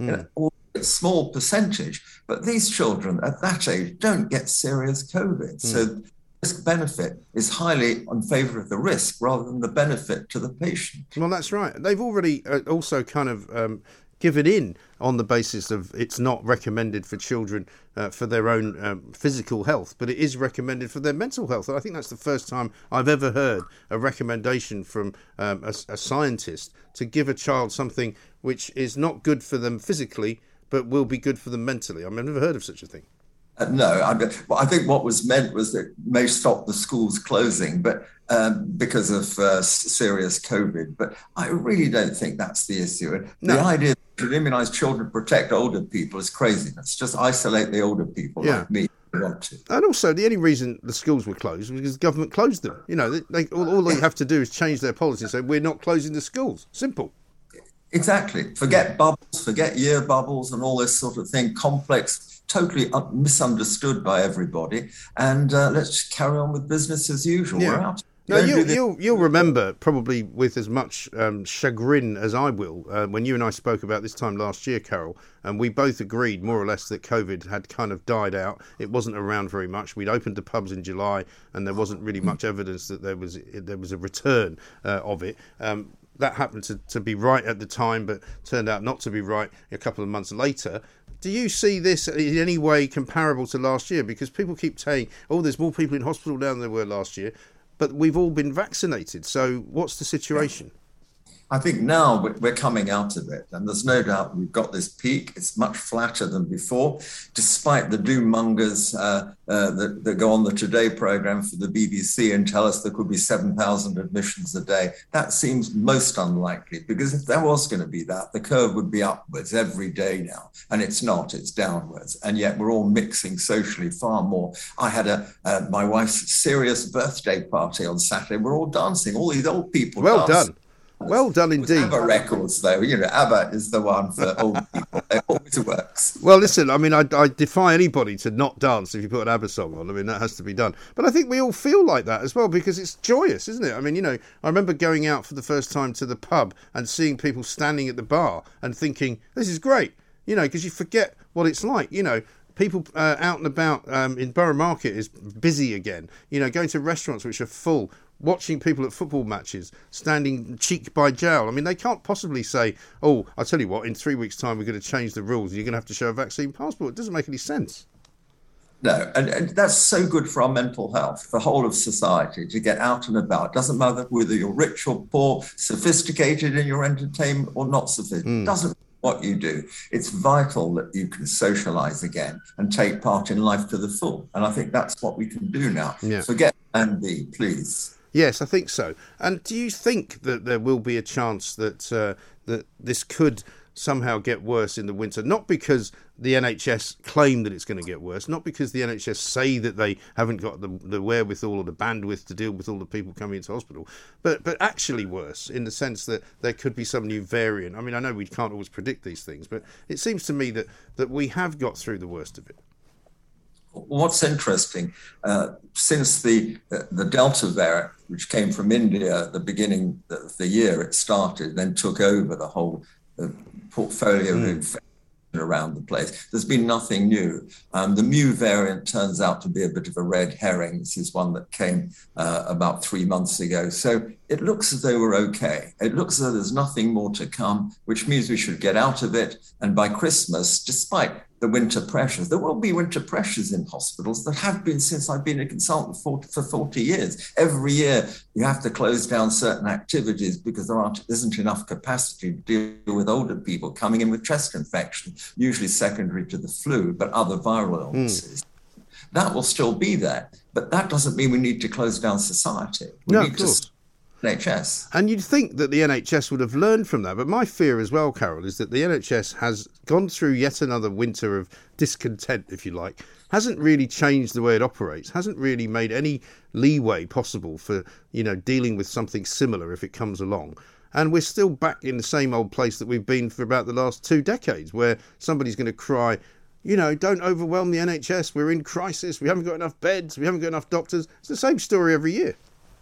A small percentage, but these children at that age don't get serious COVID. So risk benefit is highly in favour of the risk rather than the benefit to the patient. Well, that's right. They've already also kind of given in on the basis of it's not recommended for children for their own physical health, but it is recommended for their mental health. And I think that's the first time I've ever heard a recommendation from a scientist to give a child something which is not good for them physically, but will be good for them mentally. I've never heard of such a thing. No, I think what was meant was that it may stop the schools closing, but because of serious COVID. But I really don't think that's the issue. No. The idea that to immunise children, protect older people is craziness. Just isolate the older people like me. Want to. And also, the only reason the schools were closed was because the government closed them. All they have to do is change their policy and say, we're not closing the schools. Simple. Exactly. Forget bubbles, forget year bubbles and all this sort of thing, complex, totally misunderstood by everybody. And let's just carry on with business as usual. Yeah. We're out. No, you'll remember, probably with as much chagrin as I will, when you and I spoke about this time last year, Carol, and we both agreed more or less that COVID had kind of died out. It wasn't around very much. We'd opened the pubs in July, and there wasn't really much evidence that there was a return of it. That happened to be right at the time, but turned out not to be right a couple of months later. Do you see this in any way comparable to last year? Because people keep saying, there's more people in hospital now than there were last year, but we've all been vaccinated. So what's the situation? I think now we're coming out of it, and there's no doubt we've got this peak. It's much flatter than before, despite the doom mongers that go on the Today programme for the BBC and tell us there could be 7,000 admissions a day. That seems most unlikely, because if there was going to be that, the curve would be upwards every day now, and it's not, it's downwards. And yet we're all mixing socially far more. I had my wife's serious birthday party on Saturday. We're all dancing, all these old people Well dancing. done. Well done indeed. ABBA records, though, ABBA is the one for old people. It always works. Well, listen, I mean, I defy anybody to not dance if you put an ABBA song on. I mean, that has to be done. But I think we all feel like that as well, because it's joyous, isn't it? I mean, I remember going out for the first time to the pub and seeing people standing at the bar and thinking, this is great, because you forget what it's like, People out and about in Borough Market is busy again, going to restaurants which are full, watching people at football matches, standing cheek by jowl. I mean, they can't possibly say, I'll tell you what, in 3 weeks' time we're going to change the rules and you're going to have to show a vaccine passport. It doesn't make any sense. No, and that's so good for our mental health, the whole of society, to get out and about. It doesn't matter whether you're rich or poor, sophisticated in your entertainment or not sophisticated. It doesn't matter what you do. It's vital that you can socialise again and take part in life to the full. And I think that's what we can do now. Yeah. Forget Plan B, please. Yes, I think so. And do you think that there will be a chance that that this could somehow get worse in the winter? Not because the NHS claim that it's going to get worse, not because the NHS say that they haven't got the wherewithal or the bandwidth to deal with all the people coming into hospital, but actually worse in the sense that there could be some new variant. I mean, I know we can't always predict these things, but it seems to me that we have got through the worst of it. What's interesting, since the Delta variant, which came from India at the beginning of the year it started, then took over the whole portfolio of infection around the place, there's been nothing new. The Mu variant turns out to be a bit of a red herring. This is one that came about 3 months ago. So it looks as though we're okay. It looks as though there's nothing more to come, which means we should get out of it. And by Christmas, despite the winter pressures, there will be winter pressures in hospitals. There have been since I've been a consultant for 40 years. Every year you have to close down certain activities because there isn't enough capacity to deal with older people coming in with chest infection, usually secondary to the flu, but other viral illnesses. That will still be there, but that doesn't mean we need to close down society. We need to NHS. And you'd think that the NHS would have learned from that. But my fear as well, Carol, is that the NHS has gone through yet another winter of discontent, if you like, hasn't really changed the way it operates, hasn't really made any leeway possible for, dealing with something similar if it comes along. And we're still back in the same old place that we've been for about the last 2 decades, where somebody's going to cry, don't overwhelm the NHS. We're in crisis. We haven't got enough beds. We haven't got enough doctors. It's the same story every year.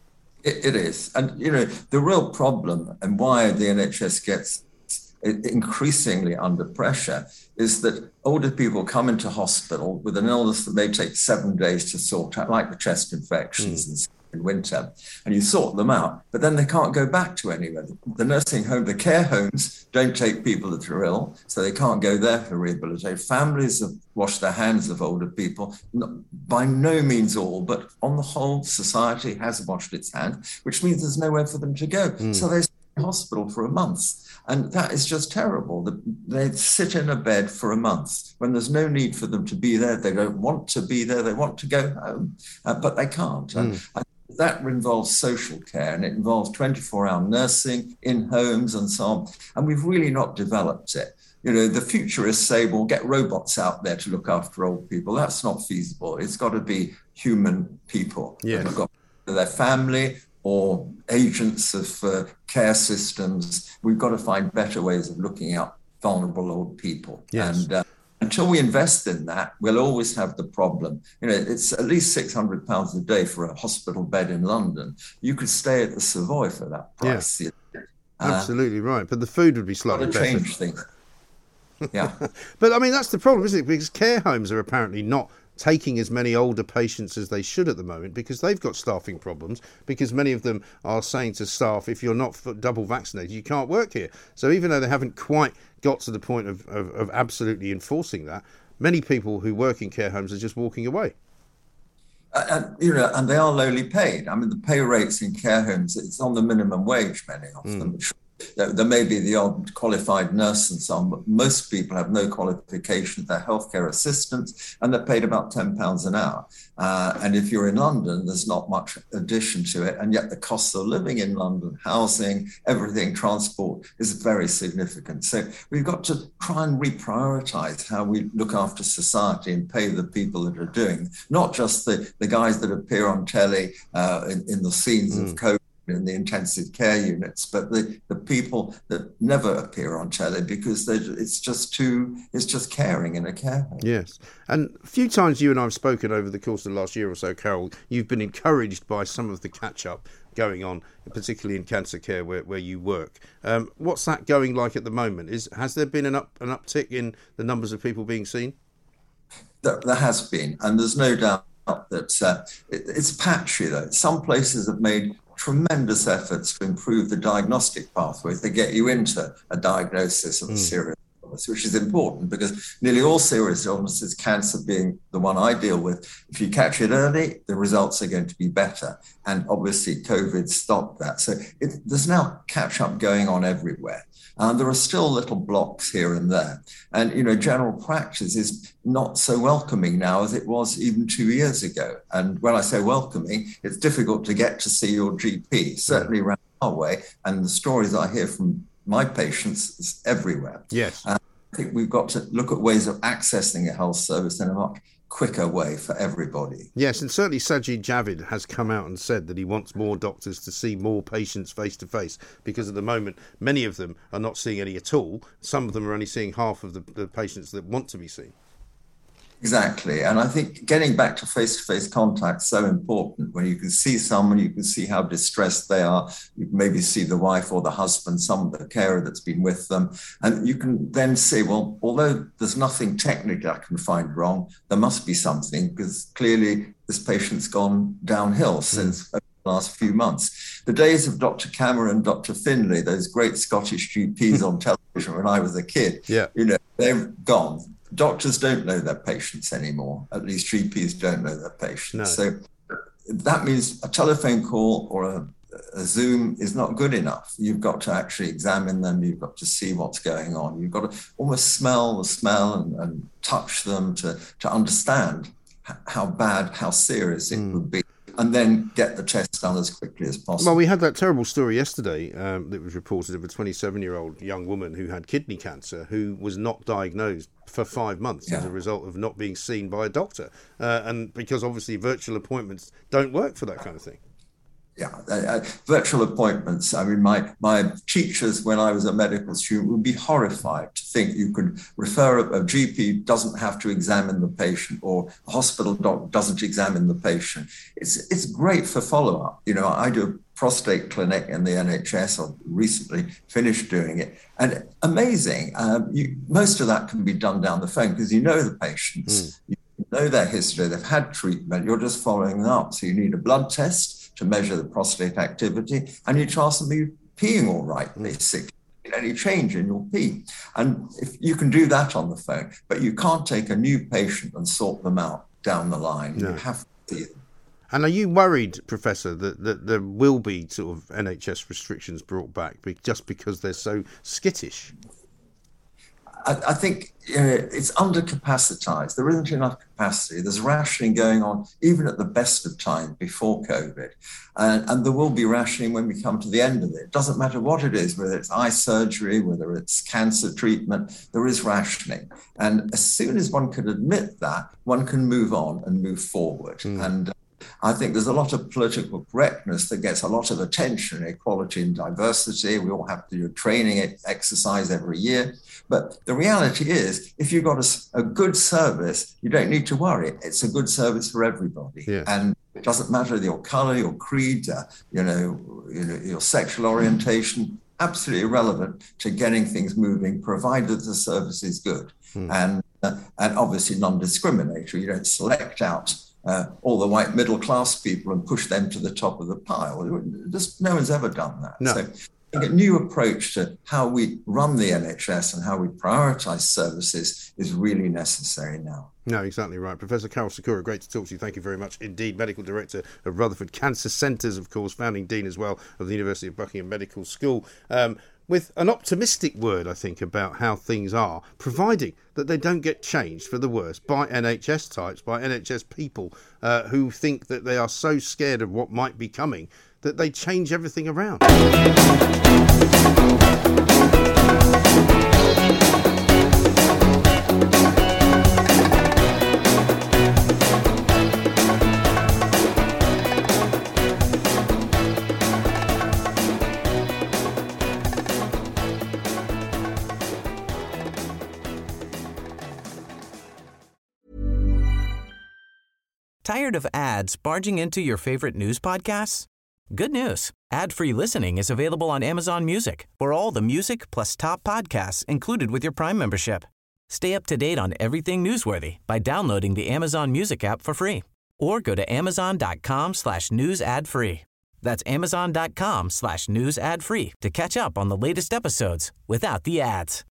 It is. And, the real problem and why the NHS gets increasingly under pressure is that older people come into hospital with an illness that may take 7 days to sort out, like the chest infections in winter, and you sort them out, but then they can't go back to anywhere. The nursing home, the care homes don't take people that are ill, so they can't go there for rehabilitation. Families have washed their hands of older people, by no means all, but on the whole, society has washed its hands, which means there's nowhere for them to go. So they stay in hospital for a month. And that is just terrible. They sit in a bed for a month when there's no need for them to be there. They don't want to be there. They want to go home, but they can't. That involves social care, and it involves 24-hour nursing in homes and so on. And we've really not developed it. The futurists say, we'll get robots out there to look after old people. That's not feasible. It's got to be human people that have got their family or agents of care systems. We've got to find better ways of looking at vulnerable old people. Yes. And until we invest in that, we'll always have the problem. It's at least £600 a day for a hospital bed in London. You could stay at the Savoy for that price. Yeah. Absolutely right. But the food would be slightly better. Change things. Yeah. But I mean, that's the problem, isn't it? Because care homes are apparently not taking as many older patients as they should at the moment because they've got staffing problems, because many of them are saying to staff, if you're not double vaccinated, you can't work here. So even though they haven't quite got to the point of absolutely enforcing that, many people who work in care homes are just walking away. And they are lowly paid. I mean, the pay rates in care homes, it's on the minimum wage, many of them. There may be the odd qualified nurse and so on, but most people have no qualification. They're healthcare assistants, and they're paid about £10 an hour. And if you're in London, there's not much addition to it. And yet the cost of living in London, housing, everything, transport, is very significant. So we've got to try and reprioritise how we look after society and pay the people that are doing, not just the guys that appear on telly in the scenes of COVID in the intensive care units, but the people that never appear on telly because it's just caring in a care home. Yes. And a few times you and I have spoken over the course of the last year or so, Carol, you've been encouraged by some of the catch-up going on, particularly in cancer care where you work. What's that going like at the moment? Has there been an uptick in the numbers of people being seen? There has been, and there's no doubt that it's patchy, though. Some places have made tremendous efforts to improve the diagnostic pathways to get you into a diagnosis of a serious illness, which is important because nearly all serious illnesses, cancer being the one I deal with, if you catch it early, the results are going to be better. And obviously COVID stopped that. So there's now catch up going on everywhere. There are still little blocks here and there. And, general practice is not so welcoming now as it was even 2 years ago. And when I say welcoming, it's difficult to get to see your GP, certainly around our way. And the stories I hear from my patients is everywhere. Yes. I think we've got to look at ways of accessing a health service in a much quicker way for everybody. Yes, and certainly Sajid Javid has come out and said that he wants more doctors to see more patients face to face, because at the moment many of them are not seeing any at all. Some of them are only seeing half of the patients that want to be seen. Exactly. And I think getting back to face-to-face contact is so important. When you can see someone, you can see how distressed they are. You can maybe see the wife or the husband, some of the carer that's been with them. And you can then say, well, although there's nothing technically I can find wrong, there must be something, because clearly this patient's gone downhill since the last few months. The days of Dr. Cameron, Dr. Finlay, those great Scottish GPs on television when I was a kid, they've gone. Doctors don't know their patients anymore. At least GPs don't know their patients. No. So that means a telephone call or a Zoom is not good enough. You've got to actually examine them. You've got to see what's going on. You've got to almost smell the smell and touch them to understand how bad, how serious it would be. And then get the test done as quickly as possible. Well, we had that terrible story yesterday that was reported of a 27-year-old young woman who had kidney cancer, who was not diagnosed for 5 months as a result of not being seen by a doctor. And because obviously virtual appointments don't work for that kind of thing. Yeah, virtual appointments. I mean, my teachers, when I was a medical student, would be horrified to think you could refer a GP doesn't have to examine the patient, or a hospital doctor doesn't examine the patient. It's great for follow-up. I do a prostate clinic in the NHS. I recently finished doing it. And amazing. Most of that can be done down the phone because you know the patients, you know their history, they've had treatment, you're just following them up. So you need a blood test to measure the prostate activity, and you to ask them, are you peeing all right, basically? Any change in your pee? And if you can do that on the phone, but you can't take a new patient and sort them out down the line. No. You have to see them. And are you worried, Professor, that there will be sort of NHS restrictions brought back just because they're so skittish? I think it's undercapacitized. There isn't enough capacity. There's rationing going on even at the best of times before COVID. And there will be rationing when we come to the end of it. It doesn't matter what it is, whether it's eye surgery, whether it's cancer treatment, there is rationing. And as soon as one can admit that, one can move on and move forward. And I think there's a lot of political correctness that gets a lot of attention, equality and diversity. We all have to do training exercise every year. But the reality is, if you've got a good service, you don't need to worry. It's a good service for everybody. Yeah. And it doesn't matter your color, your creed, your sexual orientation, absolutely irrelevant to getting things moving, provided the service is good. And obviously non-discriminatory. You don't select out all the white middle class people and push them to the top of the pile. No one's ever done that. No. So a new approach to how we run the NHS and how we prioritise services is really necessary now. No, exactly right. Professor Karol Sikora, great to talk to you. Thank you very much indeed. Medical Director of Rutherford Cancer Centres, of course, founding Dean as well of the University of Buckingham Medical School. With an optimistic word, I think, about how things are, providing that they don't get changed for the worse by NHS types, by NHS people who think that they are so scared of what might be coming that they change everything around. Tired of ads barging into your favorite news podcasts? Good news. Ad-free listening is available on Amazon Music for all the music plus top podcasts included with your Prime membership. Stay up to date on everything newsworthy by downloading the Amazon Music app for free or go to amazon.com/news ad free. That's amazon.com/news ad free to catch up on the latest episodes without the ads.